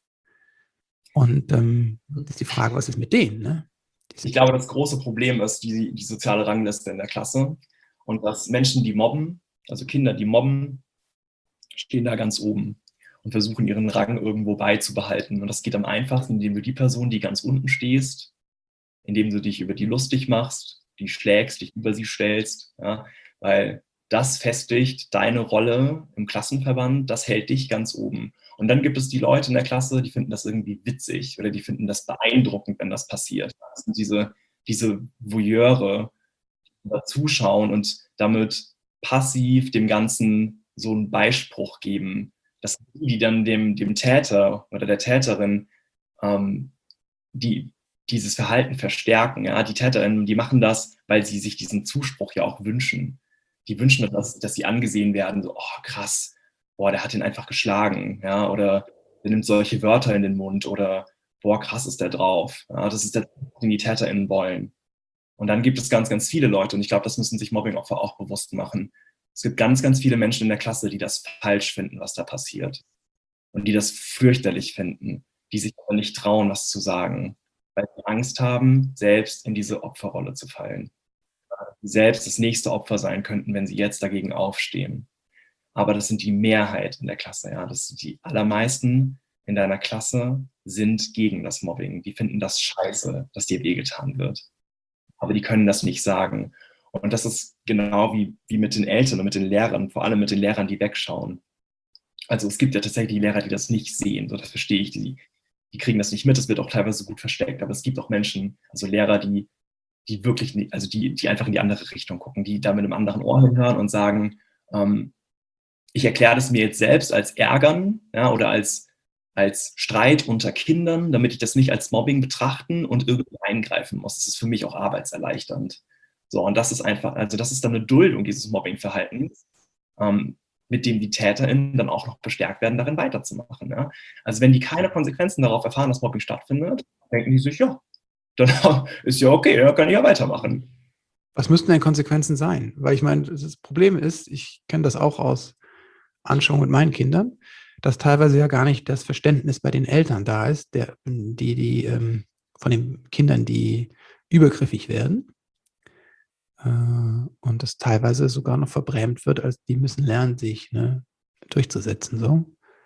Und ähm, das ist die Frage, was ist mit denen? Ne? Ich glaube, das große Problem ist die, die soziale Rangliste in der Klasse und dass Menschen, die mobben, also Kinder, die mobben, stehen da ganz oben und versuchen, ihren Rang irgendwo beizubehalten. Und das geht am einfachsten, indem du die Person, die ganz unten stehst, indem du dich über die lustig machst, die schlägst, dich über sie stellst, ja, weil das festigt deine Rolle im Klassenverband, das hält dich ganz oben. Und dann gibt es die Leute in der Klasse, die finden das irgendwie witzig oder die finden das beeindruckend, wenn das passiert. Das sind diese, diese Voyeure, die da zuschauen und damit passiv dem Ganzen so einen Beispruch geben, das sind die, die dann dem, dem Täter oder der Täterin ähm, die, dieses Verhalten verstärken. Ja? Die TäterInnen, die machen das, weil sie sich diesen Zuspruch ja auch wünschen. Die wünschen, dass, dass sie angesehen werden, so, oh krass, boah, der hat ihn einfach geschlagen, ja, oder der nimmt solche Wörter in den Mund oder boah, krass ist der drauf. Ja? Das ist der, den die TäterInnen wollen. Und dann gibt es ganz, ganz viele Leute, und ich glaube, das müssen sich Mobbingopfer auch bewusst machen. Es gibt ganz, ganz viele Menschen in der Klasse, die das falsch finden, was da passiert. Und die das fürchterlich finden, die sich aber nicht trauen, was zu sagen, weil sie Angst haben, selbst in diese Opferrolle zu fallen. Die selbst das nächste Opfer sein könnten, wenn sie jetzt dagegen aufstehen. Aber das sind die Mehrheit in der Klasse. Ja. Das sind die allermeisten in deiner Klasse sind gegen das Mobbing. Die finden das scheiße, dass dir wehgetan wird. Aber die können das nicht sagen. Und das ist genau wie, wie mit den Eltern und mit den Lehrern, vor allem mit den Lehrern, die wegschauen. Also es gibt ja tatsächlich die Lehrer, die das nicht sehen, so das verstehe ich, die, die kriegen das nicht mit, das wird auch teilweise gut versteckt, aber es gibt auch Menschen, also Lehrer, die, die wirklich, nicht, also die, die einfach in die andere Richtung gucken, die da mit einem anderen Ohr hinhören und sagen, ähm, ich erkläre das mir jetzt selbst als Ärgern, ja, oder als, als Streit unter Kindern, damit ich das nicht als Mobbing betrachten und irgendwie eingreifen muss. Das ist für mich auch arbeitserleichternd. So, und das ist einfach, also das ist dann eine Duldung dieses Mobbingverhaltens, ähm, mit dem die TäterInnen dann auch noch bestärkt werden, darin weiterzumachen. Ja? Also wenn die keine Konsequenzen darauf erfahren, dass Mobbing stattfindet, denken die sich, ja, dann ist ja okay, dann kann ich ja weitermachen. Was müssten denn Konsequenzen sein? Weil ich meine, das Problem ist, ich kenne das auch aus Anschauung mit meinen Kindern, dass teilweise ja gar nicht das Verständnis bei den Eltern da ist, der, die, die ähm, von den Kindern, die übergriffig werden, und das teilweise sogar noch verbrämt wird, als die müssen lernen, sich ne, durchzusetzen. So.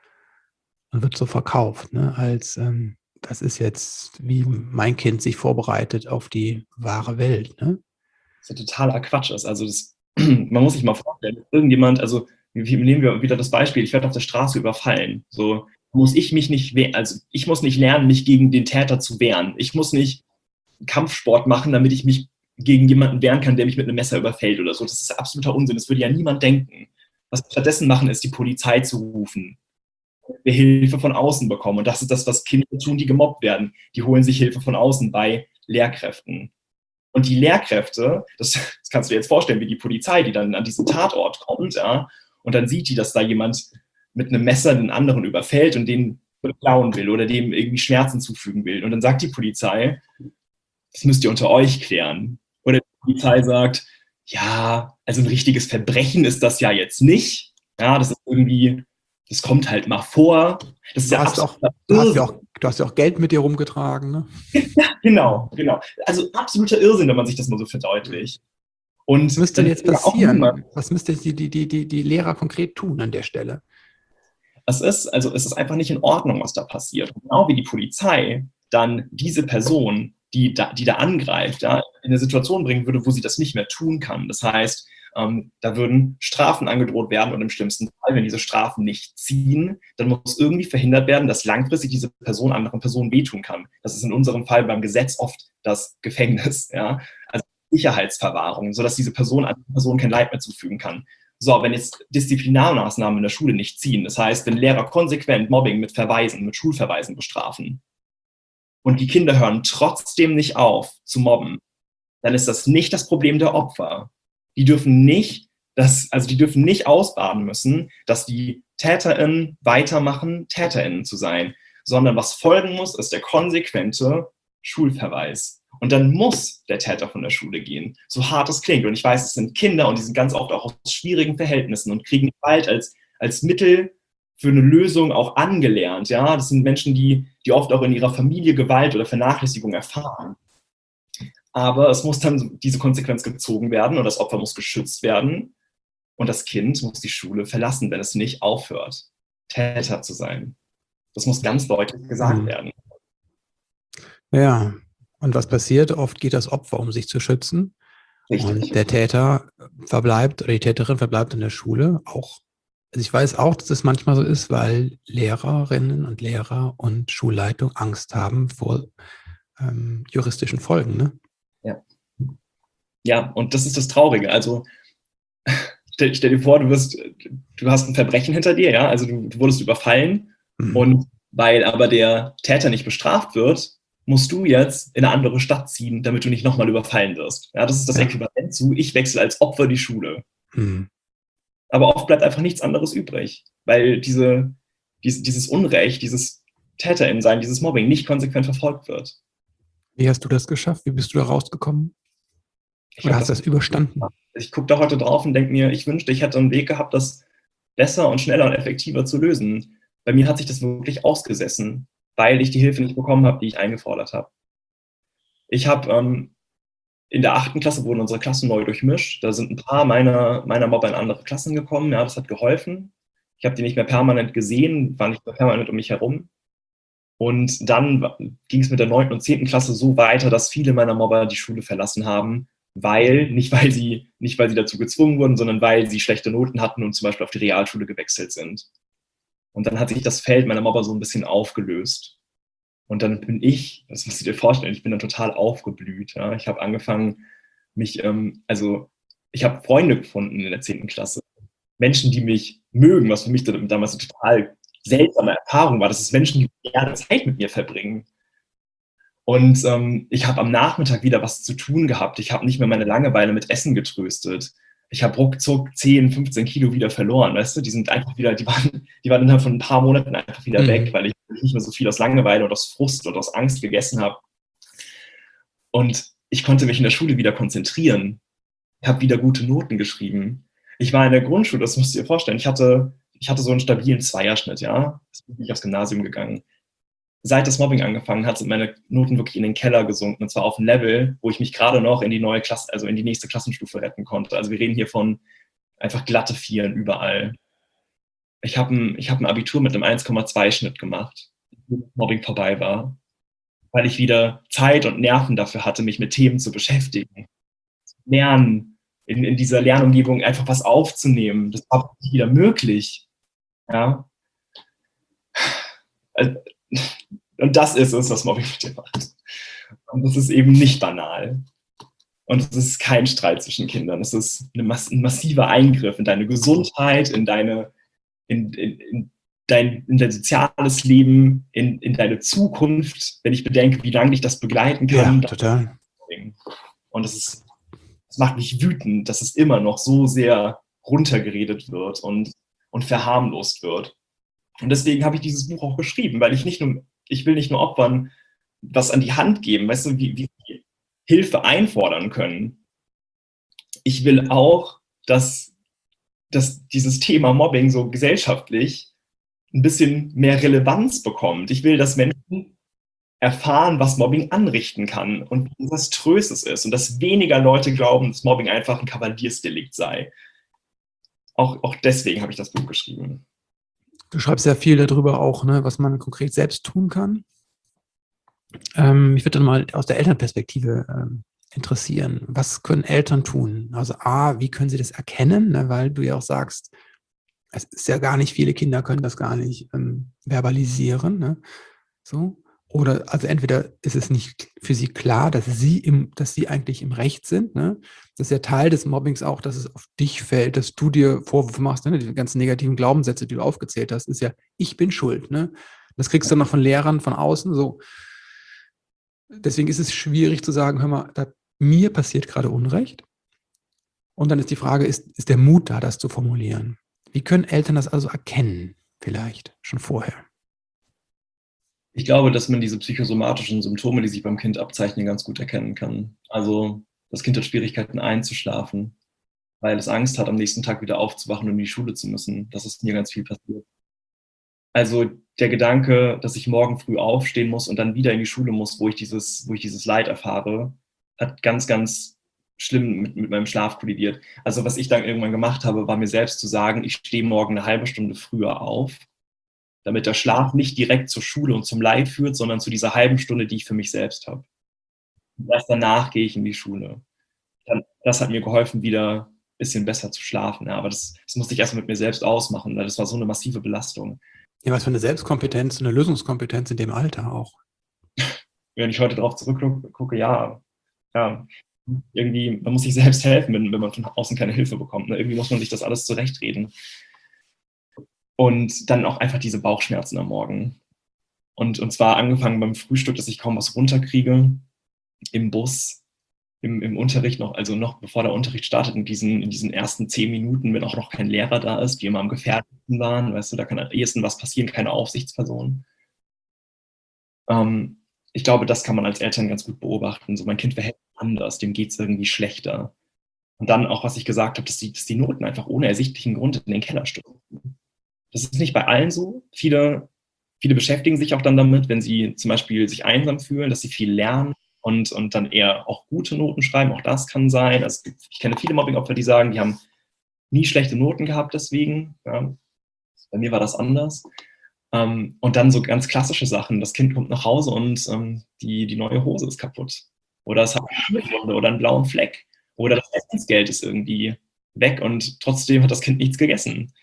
Und wird so verkauft, ne, als ähm, das ist jetzt, wie mein Kind sich vorbereitet auf die wahre Welt. Ne? Das ist ja totaler Quatsch ist. Also das, man muss sich mal vorstellen, irgendjemand, also nehmen wir wieder das Beispiel, ich werde auf der Straße überfallen. So muss ich mich nicht wehren, also ich muss nicht lernen, mich gegen den Täter zu wehren. Ich muss nicht Kampfsport machen, damit ich mich gegen jemanden wehren kann, der mich mit einem Messer überfällt oder so. Das ist absoluter Unsinn. Das würde ja niemand denken. Was wir stattdessen machen, ist, die Polizei zu rufen. Wir Hilfe von außen bekommen. Und das ist das, was Kinder tun, die gemobbt werden. Die holen sich Hilfe von außen bei Lehrkräften. Und die Lehrkräfte, das, das kannst du dir jetzt vorstellen, wie die Polizei, die dann an diesen Tatort kommt, ja, und dann sieht die, dass da jemand mit einem Messer den anderen überfällt und den klauen will oder dem irgendwie Schmerzen zufügen will. Und dann sagt die Polizei, das müsst ihr unter euch klären. Oder die Polizei sagt, ja, also ein richtiges Verbrechen ist das ja jetzt nicht. Ja, das ist irgendwie, das kommt halt mal vor. Das ist du, ja hast auch, du, hast ja auch, du hast ja auch Geld mit dir rumgetragen, ne? Ja, genau, genau. Also absoluter Irrsinn, wenn man sich das mal so verdeutlicht. Und was müsste denn jetzt passieren? Was müsste die, die, die, die, die Lehrer konkret tun an der Stelle? Es ist, also es ist einfach nicht in Ordnung, was da passiert. Und genau wie die Polizei dann diese Person, die da, die da angreift, ja, in eine Situation bringen würde, wo sie das nicht mehr tun kann. Das heißt, ähm, da würden Strafen angedroht werden und im schlimmsten Fall, wenn diese Strafen nicht ziehen, dann muss irgendwie verhindert werden, dass langfristig diese Person anderen Personen wehtun kann. Das ist in unserem Fall beim Gesetz oft das Gefängnis, ja, also Sicherheitsverwahrung, sodass diese Person anderen Personen kein Leid mehr zufügen kann. So, wenn jetzt Disziplinarmaßnahmen in der Schule nicht ziehen, das heißt, wenn Lehrer konsequent Mobbing mit Verweisen, mit Schulverweisen bestrafen, und die Kinder hören trotzdem nicht auf zu mobben, dann ist das nicht das Problem der Opfer. Die dürfen nicht, das, also die dürfen nicht ausbaden müssen, dass die TäterInnen weitermachen, TäterInnen zu sein, sondern was folgen muss, ist der konsequente Schulverweis. Und dann muss der Täter von der Schule gehen, so hart es klingt. Und ich weiß, es sind Kinder und die sind ganz oft auch aus schwierigen Verhältnissen und kriegen Gewalt als, als Mittel für eine Lösung auch angelernt. Ja? Das sind Menschen, die, die oft auch in ihrer Familie Gewalt oder Vernachlässigung erfahren. Aber es muss dann diese Konsequenz gezogen werden und das Opfer muss geschützt werden und das Kind muss die Schule verlassen, wenn es nicht aufhört, Täter zu sein. Das muss ganz deutlich gesagt werden. Ja, und was passiert? Oft geht das Opfer, um sich zu schützen. Richtig. Und der Täter verbleibt oder die Täterin verbleibt in der Schule auch. Also ich weiß auch, dass das manchmal so ist, weil Lehrerinnen und Lehrer und Schulleitung Angst haben vor ähm, juristischen Folgen, ne? Ja. Ja, und das ist das Traurige. Also stell, stell dir vor, du wirst, du hast ein Verbrechen hinter dir, ja, also du, du wurdest überfallen mhm. und weil aber der Täter nicht bestraft wird, musst du jetzt in eine andere Stadt ziehen, damit du nicht nochmal überfallen wirst. Ja, das ist das ja. Äquivalent zu, ich wechsle als Opfer die Schule. Mhm. Aber oft bleibt einfach nichts anderes übrig, weil diese, diese, dieses Unrecht, dieses Täterin-Sein, dieses Mobbing nicht konsequent verfolgt wird. Wie hast du das geschafft? Wie bist du da rausgekommen? Oder hast du das, das überstanden? Ich gucke da heute drauf und denke mir, ich wünschte, ich hätte einen Weg gehabt, das besser und schneller und effektiver zu lösen. Bei mir hat sich das wirklich ausgesessen, weil ich die Hilfe nicht bekommen habe, die ich eingefordert habe. Ich habe ähm, in der achten Klasse wurden unsere Klassen neu durchmischt. Da sind ein paar meiner, meiner Mobber in andere Klassen gekommen. Ja, das hat geholfen. Ich habe die nicht mehr permanent gesehen, waren nicht mehr permanent um mich herum. Und dann ging es mit der neunten und zehnten Klasse so weiter, dass viele meiner Mobber die Schule verlassen haben, weil, nicht weil sie, nicht weil sie dazu gezwungen wurden, sondern weil sie schlechte Noten hatten und zum Beispiel auf die Realschule gewechselt sind. Und dann hat sich das Feld meiner Mobber so ein bisschen aufgelöst. Und dann bin ich, das musst du dir vorstellen, ich bin dann total aufgeblüht. Ja. Ich habe angefangen, mich, ähm, also ich habe Freunde gefunden in der zehnten Klasse. Menschen, die mich mögen, was für mich damals eine total seltsame Erfahrung war. Das ist Menschen, die gerne Zeit mit mir verbringen. Und ähm, ich habe am Nachmittag wieder was zu tun gehabt. Ich habe nicht mehr meine Langeweile mit Essen getröstet. Ich habe ruckzuck zehn, fünfzehn Kilo wieder verloren, weißt du? Die sind einfach wieder, die waren, die waren innerhalb von ein paar Monaten einfach wieder mhm. weg, weil ich nicht mehr so viel aus Langeweile und aus Frust und aus Angst gegessen habe. Und ich konnte mich in der Schule wieder konzentrieren. Ich habe wieder gute Noten geschrieben. Ich war in der Grundschule, das musst du dir vorstellen, ich hatte, ich hatte so einen stabilen Zweierschnitt, ja. Ich bin nicht aufs Gymnasium gegangen. Seit das Mobbing angefangen hat, sind meine Noten wirklich in den Keller gesunken. Und zwar auf ein Level, wo ich mich gerade noch in die neue Klasse, also in die nächste Klassenstufe retten konnte. Also wir reden hier von einfach glatte Vieren überall. Ich habe ein, ich hab ein Abitur mit einem eins Komma zwei Schnitt gemacht, wo das Mobbing vorbei war. Weil ich wieder Zeit und Nerven dafür hatte, mich mit Themen zu beschäftigen. Lernen, in, in dieser Lernumgebung einfach was aufzunehmen. Das war nicht wieder möglich. Ja. Also, und das ist es, was Mobbing mit dir macht. Und das ist eben nicht banal. Und es ist kein Streit zwischen Kindern. Es ist eine mass- ein massiver Eingriff in deine Gesundheit, in, deine, in, in, in, dein, in dein soziales Leben, in, in deine Zukunft, wenn ich bedenke, wie lange ich das begleiten kann. Ja, total. Und es ist, es macht mich wütend, dass es immer noch so sehr runtergeredet wird und, und verharmlost wird. Und deswegen habe ich dieses Buch auch geschrieben, weil ich nicht nur, ich will nicht nur Opfern was an die Hand geben, weißt du, wie, wie sie Hilfe einfordern können. Ich will auch, dass, dass dieses Thema Mobbing so gesellschaftlich ein bisschen mehr Relevanz bekommt. Ich will, dass Menschen erfahren, was Mobbing anrichten kann und wie desaströs es ist und dass weniger Leute glauben, dass Mobbing einfach ein Kavaliersdelikt sei. Auch, auch deswegen habe ich das Buch geschrieben. Du schreibst ja viel darüber auch, ne, was man konkret selbst tun kann. Ähm, mich würde dann mal aus der Elternperspektive ähm, interessieren. Was können Eltern tun? Also A, wie können sie das erkennen? Ne, weil du ja auch sagst, es ist ja gar nicht, viele Kinder können das gar nicht ähm, verbalisieren. Ne? So. Oder also entweder ist es nicht für sie klar, dass sie im, dass sie eigentlich im Recht sind. Ne? Das ist ja Teil des Mobbings auch, dass es auf dich fällt, dass du dir Vorwürfe machst. Ne? Die ganzen negativen Glaubenssätze, die du aufgezählt hast, ist ja, ich bin schuld. Ne? Das kriegst du dann noch von Lehrern von außen. So. Deswegen ist es schwierig zu sagen, hör mal, da, mir passiert gerade Unrecht. Und dann ist die Frage, ist, ist der Mut da, das zu formulieren? Wie können Eltern das also erkennen, vielleicht schon vorher? Ich glaube, dass man diese psychosomatischen Symptome, die sich beim Kind abzeichnen, ganz gut erkennen kann. Also das Kind hat Schwierigkeiten einzuschlafen, weil es Angst hat, am nächsten Tag wieder aufzuwachen und in die Schule zu müssen. Das ist mir ganz viel passiert. Also der Gedanke, dass ich morgen früh aufstehen muss und dann wieder in die Schule muss, wo ich dieses, wo ich dieses Leid erfahre, hat ganz, ganz schlimm mit, mit meinem Schlaf kollidiert. Also was ich dann irgendwann gemacht habe, war mir selbst zu sagen, ich stehe morgen eine halbe Stunde früher auf, damit der Schlaf nicht direkt zur Schule und zum Leid führt, sondern zu dieser halben Stunde, die ich für mich selbst habe. Und erst danach gehe ich in die Schule. Dann, das hat mir geholfen, wieder ein bisschen besser zu schlafen. Ja, aber das, das musste ich erstmal mit mir selbst ausmachen, weil das war so eine massive Belastung. Ja, was für eine Selbstkompetenz, eine Lösungskompetenz in dem Alter auch. Wenn ich heute darauf zurückgucke, ja, ja, irgendwie, man muss sich selbst helfen, wenn, wenn man von außen keine Hilfe bekommt. Ne? Irgendwie muss man sich das alles zurechtreden. Und dann auch einfach diese Bauchschmerzen am Morgen. Und, und zwar angefangen beim Frühstück, dass ich kaum was runterkriege, im Bus, im, im Unterricht noch, also noch bevor der Unterricht startet, in diesen, in diesen ersten zehn Minuten, wenn auch noch kein Lehrer da ist, die immer am gefährlichsten waren, weißt du, da kann am ehesten was passieren, keine Aufsichtsperson. Ähm, ich glaube, das kann man als Eltern ganz gut beobachten. So, mein Kind verhält sich anders, dem geht es irgendwie schlechter. Und dann auch, was ich gesagt habe, dass die, dass die Noten einfach ohne ersichtlichen Grund in den Keller stürzen. Das ist nicht bei allen so. Viele, viele beschäftigen sich auch dann damit, wenn sie zum Beispiel sich einsam fühlen, dass sie viel lernen und, und dann eher auch gute Noten schreiben. Auch das kann sein. Also ich kenne viele Mobbing-Opfer, die sagen, die haben nie schlechte Noten gehabt deswegen. Ja. Bei mir war das anders. Um, und dann so ganz klassische Sachen. Das Kind kommt nach Hause und um, die, die neue Hose ist kaputt. Oder es hat eine Schürfwunde oder einen blauen Fleck. Oder das Essensgeld ist irgendwie weg und trotzdem hat das Kind nichts gegessen.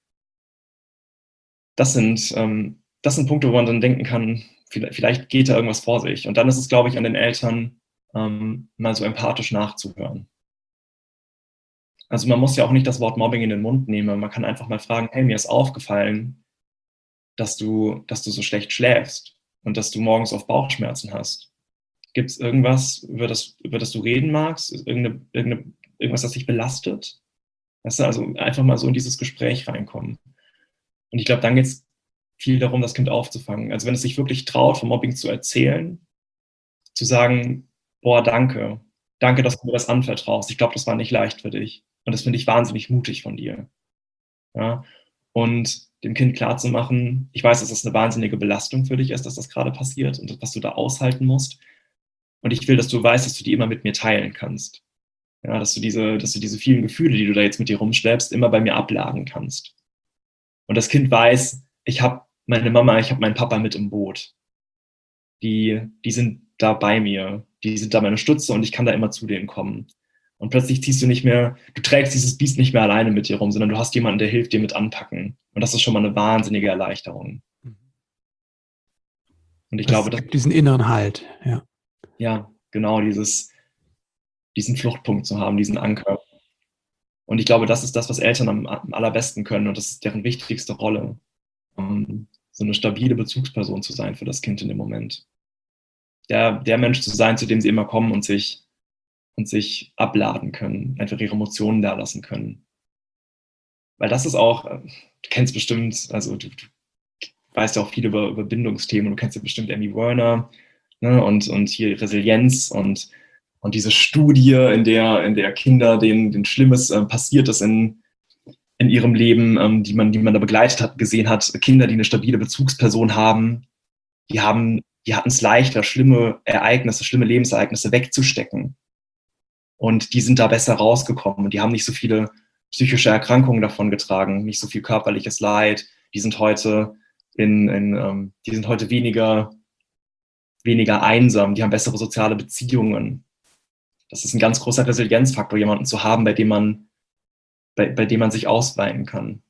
Das sind, um, das sind Punkte, wo man dann denken kann, vielleicht geht da irgendwas vor sich. Und dann ist es, glaube ich, an den Eltern, um, mal so empathisch nachzuhören. Also man muss ja auch nicht das Wort Mobbing in den Mund nehmen. Man kann einfach mal fragen, hey, mir ist aufgefallen, dass du, dass du so schlecht schläfst und dass du morgens oft Bauchschmerzen hast. Gibt es irgendwas, über das, über das du reden magst? Irgende, irgende, irgendwas, das dich belastet? Weißt du, also einfach mal so in dieses Gespräch reinkommen. Und ich glaube, dann geht es viel darum, das Kind aufzufangen. Also wenn es sich wirklich traut, vom Mobbing zu erzählen, zu sagen, boah, danke. Danke, dass du mir das anvertraust. Ich glaube, das war nicht leicht für dich. Und das finde ich wahnsinnig mutig von dir. Ja? Und dem Kind klarzumachen, ich weiß, dass das eine wahnsinnige Belastung für dich ist, dass das gerade passiert und was du da aushalten musst. Und ich will, dass du weißt, dass du die immer mit mir teilen kannst. Ja, dass du diese, dass du diese vielen Gefühle, die du da jetzt mit dir rumschleppst, immer bei mir abladen kannst. Und das Kind weiß, ich habe meine Mama, ich habe meinen Papa mit im Boot. Die, die sind da bei mir. Die sind da meine Stütze und ich kann da immer zu denen kommen. Und plötzlich ziehst du nicht mehr, du trägst dieses Biest nicht mehr alleine mit dir rum, sondern du hast jemanden, der hilft dir mit anpacken. Und das ist schon mal eine wahnsinnige Erleichterung. Und ich das glaube, das gibt diesen inneren Halt, ja. Ja, genau, dieses, diesen Fluchtpunkt zu haben, diesen Anker. Und ich glaube, das ist das, was Eltern am, am allerbesten können und das ist deren wichtigste Rolle, um so eine stabile Bezugsperson zu sein für das Kind in dem Moment. Der, der Mensch zu sein, zu dem sie immer kommen und sich und sich abladen können, einfach ihre Emotionen da lassen können. Weil das ist auch, du kennst bestimmt, also du, du weißt ja auch viel über, über Bindungsthemen, du kennst ja bestimmt Amy Werner, ne, und, und hier Resilienz und, und diese Studie, in der, in der Kinder, denen, denen Schlimmes äh, passiert ist in, in ihrem Leben, ähm, die man, die man da begleitet hat, gesehen hat, Kinder, die eine stabile Bezugsperson haben, die haben, die hatten es leichter, schlimme Ereignisse, schlimme Lebensereignisse wegzustecken. Und die sind da besser rausgekommen und die haben nicht so viele psychische Erkrankungen davon getragen, nicht so viel körperliches Leid. Die sind heute in, in ähm, die sind heute weniger, weniger einsam, die haben bessere soziale Beziehungen. Das ist ein ganz großer Resilienzfaktor, jemanden zu haben, bei dem man, bei, bei dem man sich ausweinen kann.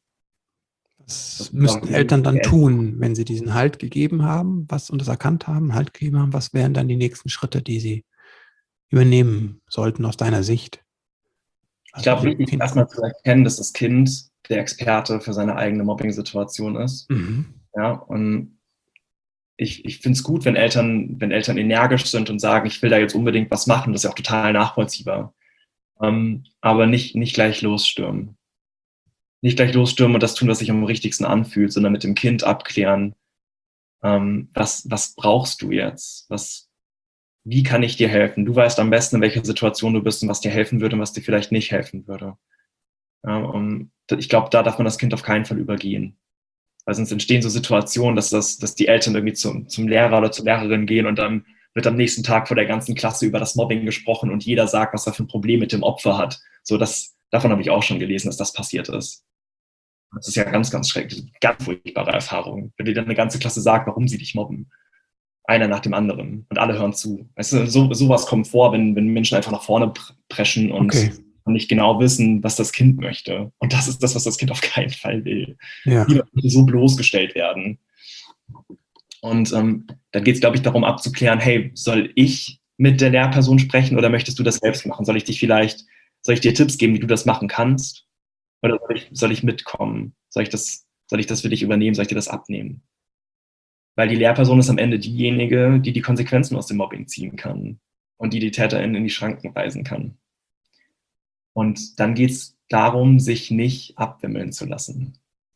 Das, das müssten ist Eltern dann tun, wenn sie diesen Halt gegeben haben, was und das erkannt haben, Halt gegeben haben, was wären dann die nächsten Schritte, die sie übernehmen sollten aus deiner Sicht? Ich glaube, wichtig ist erstmal zu erkennen, dass das Kind der Experte für seine eigene Mobbing-Situation ist. Mhm. Ja, und ich, ich finde es gut, wenn Eltern, wenn Eltern energisch sind und sagen, ich will da jetzt unbedingt was machen, das ist ja auch total nachvollziehbar. Ähm, aber nicht, nicht gleich losstürmen. Nicht gleich losstürmen und das tun, was sich am richtigsten anfühlt, sondern mit dem Kind abklären, ähm, was, was brauchst du jetzt? Was, wie kann ich dir helfen? Du weißt am besten, in welcher Situation du bist und was dir helfen würde und was dir vielleicht nicht helfen würde. Ja, und ich glaube, da darf man das Kind auf keinen Fall übergehen. Weil sonst entstehen so Situationen, dass, das, dass die Eltern irgendwie zum, zum Lehrer oder zur Lehrerin gehen und dann wird am nächsten Tag vor der ganzen Klasse über das Mobbing gesprochen und jeder sagt, was er für ein Problem mit dem Opfer hat. So, das, davon habe ich auch schon gelesen, dass das passiert ist. Das ist ja ganz, ganz schrecklich, ganz furchtbare Erfahrung. Wenn dir dann eine ganze Klasse sagt, warum sie dich mobben. Einer nach dem anderen und alle hören zu. Weißt du, so, sowas kommt vor, wenn, wenn Menschen einfach nach vorne preschen und, okay. und nicht genau wissen, was das Kind möchte. Und das ist das, was das Kind auf keinen Fall will. Ja. Niemand möchte so bloßgestellt werden. Und ähm, dann geht es, glaube ich, darum abzuklären, hey, soll ich mit der Lehrperson sprechen oder möchtest du das selbst machen? Soll ich dich vielleicht, soll ich dir Tipps geben, wie du das machen kannst? Oder soll ich, soll ich mitkommen? Soll ich das, soll ich das für dich übernehmen? Soll ich dir das abnehmen? Weil die Lehrperson ist am Ende diejenige, die die Konsequenzen aus dem Mobbing ziehen kann und die die TäterInnen in die Schranken weisen kann. Und dann geht es darum, sich nicht abwimmeln zu lassen.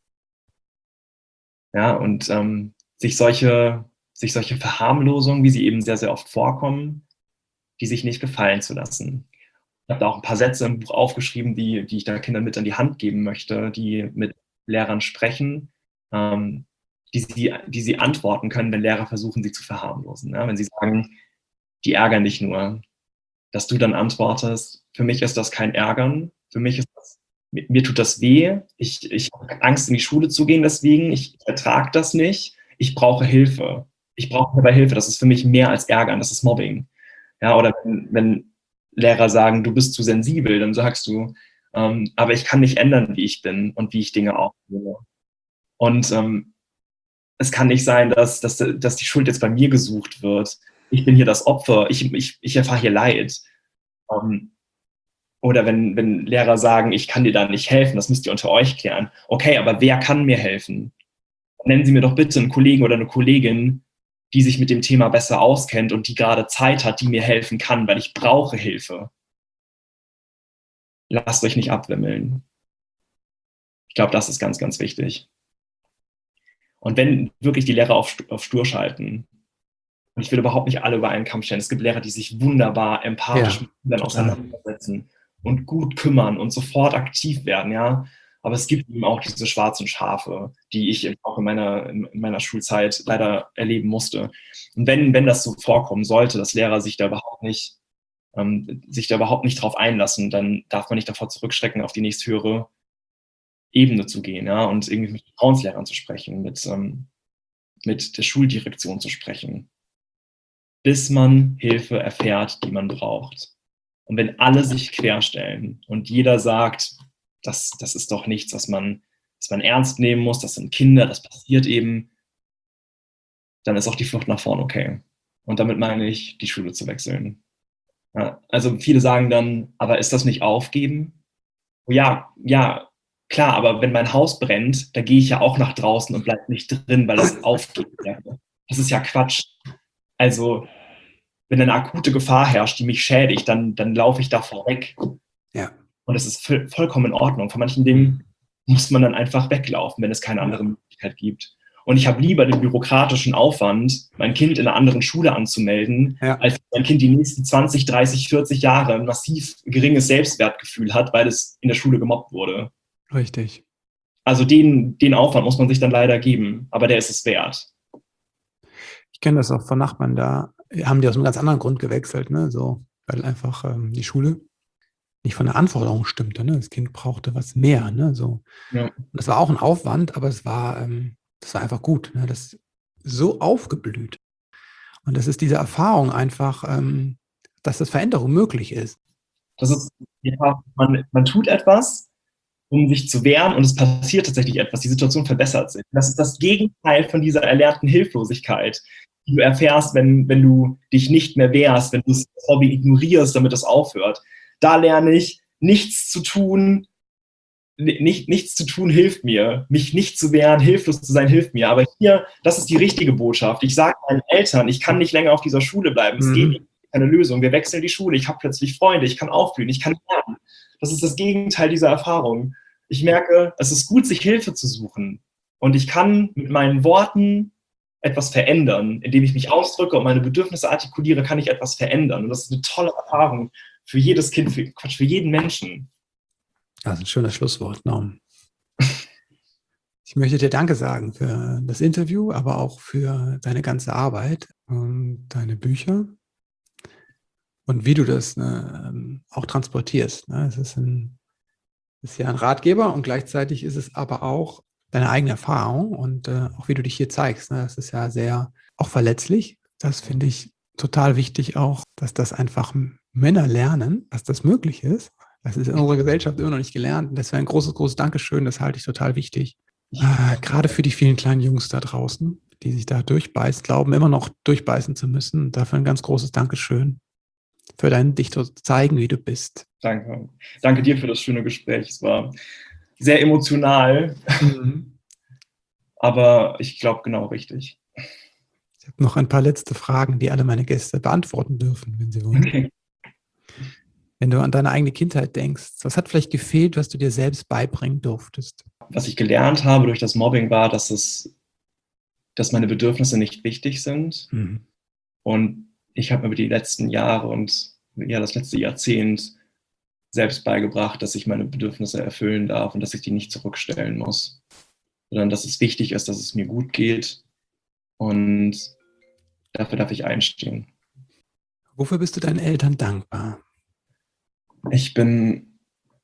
Ja, und ähm, sich solche, sich solche Verharmlosungen, wie sie eben sehr, sehr oft vorkommen, die sich nicht gefallen zu lassen. Ich habe da auch ein paar Sätze im Buch aufgeschrieben, die, die ich da Kindern mit an die Hand geben möchte, die mit Lehrern sprechen, ähm, die, sie, die sie antworten können, wenn Lehrer versuchen, sie zu verharmlosen. Ja, wenn sie sagen, die ärgern dich nur, dass du dann antwortest, für mich ist das kein Ärgern, für mich ist das, mir, mir tut das weh, ich, ich habe Angst, in die Schule zu gehen deswegen, ich ertrage das nicht, ich brauche Hilfe. Ich brauche dabei Hilfe, das ist für mich mehr als Ärgern, das ist Mobbing. Ja, oder wenn, wenn Lehrer sagen, du bist zu sensibel, dann sagst du, ähm, aber ich kann nicht ändern, wie ich bin und wie ich Dinge aufnehme. Und ähm, es kann nicht sein, dass, dass, dass die Schuld jetzt bei mir gesucht wird. Ich bin hier das Opfer, ich, ich, ich erfahre hier Leid. Ähm, oder wenn, wenn Lehrer sagen, ich kann dir da nicht helfen, das müsst ihr unter euch klären. Okay, aber wer kann mir helfen? Nennen Sie mir doch bitte einen Kollegen oder eine Kollegin, die sich mit dem Thema besser auskennt und die gerade Zeit hat, die mir helfen kann, weil ich brauche Hilfe. Lasst euch nicht abwimmeln. Ich glaube, das ist ganz, ganz wichtig. Und wenn wirklich die Lehrer auf, auf stur schalten, und ich will überhaupt nicht alle über einen Kamm stellen, es gibt Lehrer, die sich wunderbar empathisch Ja, mit Kindern auseinandersetzen und gut kümmern und sofort aktiv werden, ja. Aber es gibt eben auch diese schwarzen Schafe, die ich auch in meiner, in meiner Schulzeit leider erleben musste. Und wenn, wenn das so vorkommen sollte, dass Lehrer sich da überhaupt nicht, ähm, sich da überhaupt nicht drauf einlassen, dann darf man nicht davor zurückschrecken, auf die nächsthöhere Ebene zu gehen, ja, und irgendwie mit Vertrauenslehrern zu sprechen, mit, ähm, mit der Schuldirektion zu sprechen, bis man Hilfe erfährt, die man braucht. Und wenn alle sich querstellen und jeder sagt, das, das ist doch nichts, was man, was man ernst nehmen muss, das sind Kinder, das passiert eben, dann ist auch die Flucht nach vorn okay. Und damit meine ich, die Schule zu wechseln. Ja, also viele sagen dann, aber ist das nicht aufgeben? Ja, ja, klar, aber wenn mein Haus brennt, da gehe ich ja auch nach draußen und bleibe nicht drin, weil das aufgeben wäre. Das ist ja Quatsch. Also, wenn eine akute Gefahr herrscht, die mich schädigt, dann, dann laufe ich davor weg. Ja. Und das ist voll, vollkommen in Ordnung. Von manchen Dingen muss man dann einfach weglaufen, wenn es keine andere Möglichkeit gibt. Und ich habe lieber den bürokratischen Aufwand, mein Kind in einer anderen Schule anzumelden, Ja. als mein Kind die nächsten zwanzig, dreißig, vierzig Jahre ein massiv geringes Selbstwertgefühl hat, weil es in der Schule gemobbt wurde. Richtig. Also den, den Aufwand muss man sich dann leider geben, aber der ist es wert. Ich kenne das auch von Nachbarn, da haben die aus einem ganz anderen Grund gewechselt, ne? So, weil einfach ähm, die Schule nicht von der Anforderung stimmte. Ne? Das Kind brauchte was mehr. Ne? So. Ja. Das war auch ein Aufwand, aber es war, ähm, das war einfach gut. Ne? Das ist so aufgeblüht. Und das ist diese Erfahrung einfach, ähm, dass das Veränderung möglich ist. Das ist, ja, man, man tut etwas, um sich zu wehren und es passiert tatsächlich etwas. Die Situation verbessert sich. Das ist das Gegenteil von dieser erlernten Hilflosigkeit, die du erfährst, wenn, wenn du dich nicht mehr wehrst, wenn du das Hobby ignorierst, damit es aufhört. Da lerne ich, nichts zu tun, nicht, nichts zu tun hilft mir. Mich nicht zu wehren, hilflos zu sein, hilft mir. Aber hier, das ist die richtige Botschaft. Ich sage meinen Eltern, ich kann nicht länger auf dieser Schule bleiben. Es Mhm. geht nicht, keine Lösung. Wir wechseln die Schule. Ich habe plötzlich Freunde. Ich kann aufblühen. Ich kann lernen. Das ist das Gegenteil dieser Erfahrung. Ich merke, es ist gut, sich Hilfe zu suchen. Und ich kann mit meinen Worten etwas verändern. Indem ich mich ausdrücke und meine Bedürfnisse artikuliere, kann ich etwas verändern. Und das ist eine tolle Erfahrung für jedes Kind, für, Quatsch, für jeden Menschen. Das ist ein schönes Schlusswort, Norm. Ich möchte dir Danke sagen für das Interview, aber auch für deine ganze Arbeit und deine Bücher und wie du das ne, auch transportierst. Ne? Es ist, ein, ist ja ein Ratgeber und gleichzeitig ist es aber auch deine eigene Erfahrung und äh, auch wie du dich hier zeigst. Ne? Das ist ja sehr auch verletzlich. Das finde ich total wichtig auch, dass das einfach Männer lernen, dass das möglich ist. Das ist in unserer Gesellschaft immer noch nicht gelernt. Und das wäre ein großes, großes Dankeschön. Das halte ich total wichtig. Äh, gerade für die vielen kleinen Jungs da draußen, die sich da durchbeißen, glauben immer noch durchbeißen zu müssen. Dafür ein ganz großes Dankeschön. für dein dich zu zeigen, wie du bist. Danke. Danke dir für das schöne Gespräch. Es war sehr emotional, Mhm. aber ich glaube genau richtig. Ich habe noch ein paar letzte Fragen, die alle meine Gäste beantworten dürfen, wenn sie wollen. Okay. Wenn du an deine eigene Kindheit denkst, was hat vielleicht gefehlt, was du dir selbst beibringen durftest? Was ich gelernt habe durch das Mobbing war, dass es, dass meine Bedürfnisse nicht wichtig sind. Mhm. Und ich habe mir über die letzten Jahre und ja, das letzte Jahrzehnt selbst beigebracht, dass ich meine Bedürfnisse erfüllen darf und dass ich die nicht zurückstellen muss. Sondern dass es wichtig ist, dass es mir gut geht. Und dafür darf ich einstehen. Wofür bist du deinen Eltern dankbar? Ich bin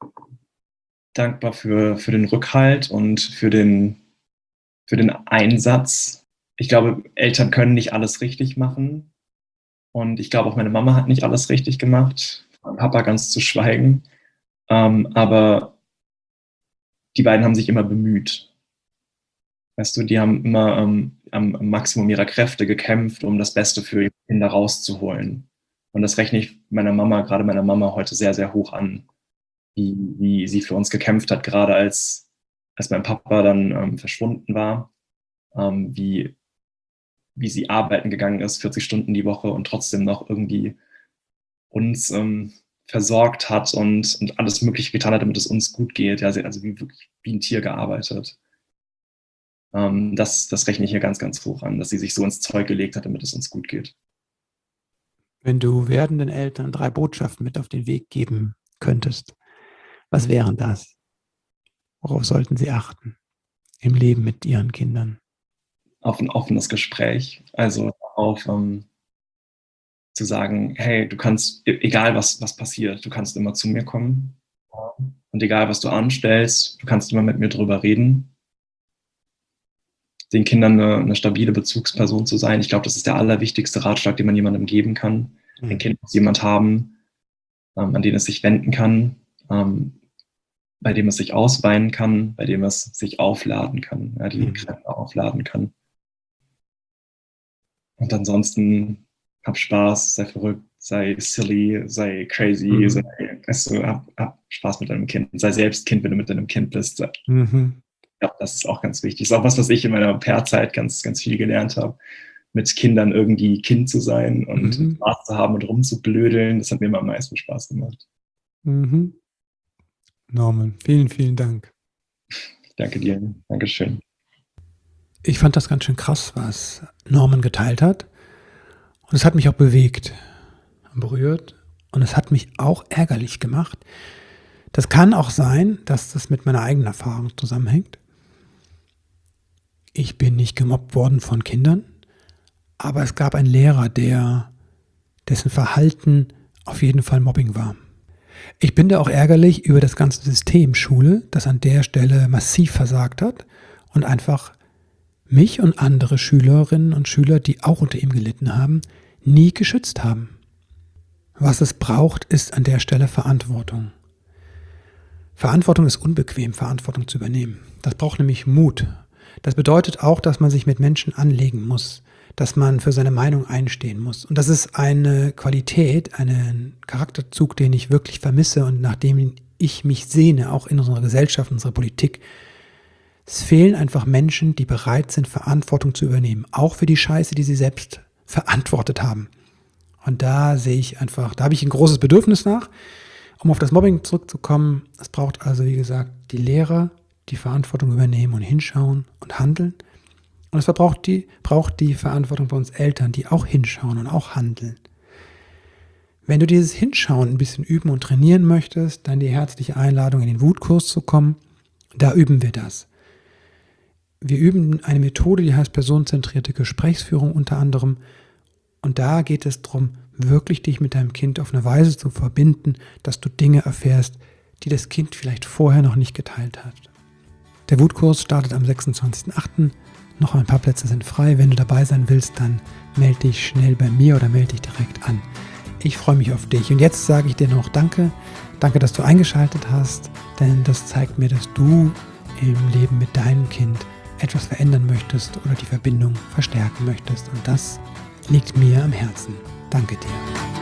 dankbar für, für den Rückhalt und für den, für den Einsatz. Ich glaube, Eltern können nicht alles richtig machen. Und ich glaube, auch meine Mama hat nicht alles richtig gemacht. Mein Papa ganz zu schweigen. Ähm, aber die beiden haben sich immer bemüht. Weißt du, die haben immer ähm, am, am Maximum ihrer Kräfte gekämpft, um das Beste für ihre Kinder rauszuholen. Und das rechne ich meiner Mama, gerade meiner Mama heute sehr, sehr hoch an, wie, wie sie für uns gekämpft hat, gerade als, als mein Papa dann ähm, verschwunden war, ähm, wie, wie sie arbeiten gegangen ist, vierzig Stunden die Woche und trotzdem noch irgendwie uns ähm, versorgt hat und, und alles Mögliche getan hat, damit es uns gut geht. Ja, sie hat also wie, wirklich wie ein Tier gearbeitet. Ähm, das, das rechne ich hier ganz, ganz hoch an, dass sie sich so ins Zeug gelegt hat, damit es uns gut geht. Wenn du werdenden Eltern drei Botschaften mit auf den Weg geben könntest, was wären das? Worauf sollten sie achten im Leben mit ihren Kindern? Auf ein offenes Gespräch, also auf ähm, zu sagen, hey, du kannst, egal was, was passiert, du kannst immer zu mir kommen und egal was du anstellst, du kannst immer mit mir drüber reden. Den Kindern eine, eine stabile Bezugsperson zu sein, ich glaube, das ist der allerwichtigste Ratschlag, den man jemandem geben kann. Mhm. Ein Kind muss jemand haben, ähm, an den es sich wenden kann, ähm, bei dem es sich ausweinen kann, bei dem es sich aufladen kann, ja, die mhm. Kräfte aufladen kann. Und ansonsten hab Spaß, sei verrückt, sei silly, sei crazy, mhm. sei, also, hab, hab Spaß mit deinem Kind, sei selbst Kind, wenn du mit deinem Kind bist. Mhm. Ja, das ist auch ganz wichtig. Das ist auch was, was ich in meiner Au-pair-Zeit ganz, ganz viel gelernt habe, mit Kindern irgendwie Kind zu sein und mhm. Spaß zu haben und rumzublödeln. Das hat mir immer am meisten Spaß gemacht. Mhm. Norman, vielen, vielen Dank. Ich danke dir. Dankeschön. Ich fand das ganz schön krass, was Norman geteilt hat. Und es hat mich auch bewegt, berührt. Und es hat mich auch ärgerlich gemacht. Das kann auch sein, dass das mit meiner eigenen Erfahrung zusammenhängt. Ich bin nicht gemobbt worden von Kindern, aber es gab einen Lehrer, der, dessen Verhalten auf jeden Fall Mobbing war. Ich bin da auch ärgerlich über das ganze System Schule, das an der Stelle massiv versagt hat und einfach mich und andere Schülerinnen und Schüler, die auch unter ihm gelitten haben, nie geschützt haben. Was es braucht, ist an der Stelle Verantwortung. Verantwortung ist unbequem, Verantwortung zu übernehmen. Das braucht nämlich Mut. Das bedeutet auch, dass man sich mit Menschen anlegen muss, dass man für seine Meinung einstehen muss. Und das ist eine Qualität, einen Charakterzug, den ich wirklich vermisse und nach dem ich mich sehne, auch in unserer Gesellschaft, in unserer Politik. Es fehlen einfach Menschen, die bereit sind, Verantwortung zu übernehmen, auch für die Scheiße, die sie selbst verantwortet haben. Und da sehe ich einfach, da habe ich ein großes Bedürfnis nach. Um auf das Mobbing zurückzukommen, es braucht also, wie gesagt, die Lehrer, die Verantwortung übernehmen und hinschauen und handeln. Und es braucht die, braucht die Verantwortung bei uns Eltern, die auch hinschauen und auch handeln. Wenn du dieses Hinschauen ein bisschen üben und trainieren möchtest, dann die herzliche Einladung, in den Wutkurs zu kommen. Da üben wir das. Wir üben eine Methode, die heißt personenzentrierte Gesprächsführung unter anderem. Und da geht es darum, wirklich dich mit deinem Kind auf eine Weise zu verbinden, dass du Dinge erfährst, die das Kind vielleicht vorher noch nicht geteilt hat. Der Wutkurs startet am sechsundzwanzigsten achten Noch ein paar Plätze sind frei. Wenn du dabei sein willst, dann melde dich schnell bei mir oder melde dich direkt an. Ich freue mich auf dich. Und jetzt sage ich dir noch Danke. Danke, dass du eingeschaltet hast, denn das zeigt mir, dass du im Leben mit deinem Kind etwas verändern möchtest oder die Verbindung verstärken möchtest. Und das liegt mir am Herzen. Danke dir.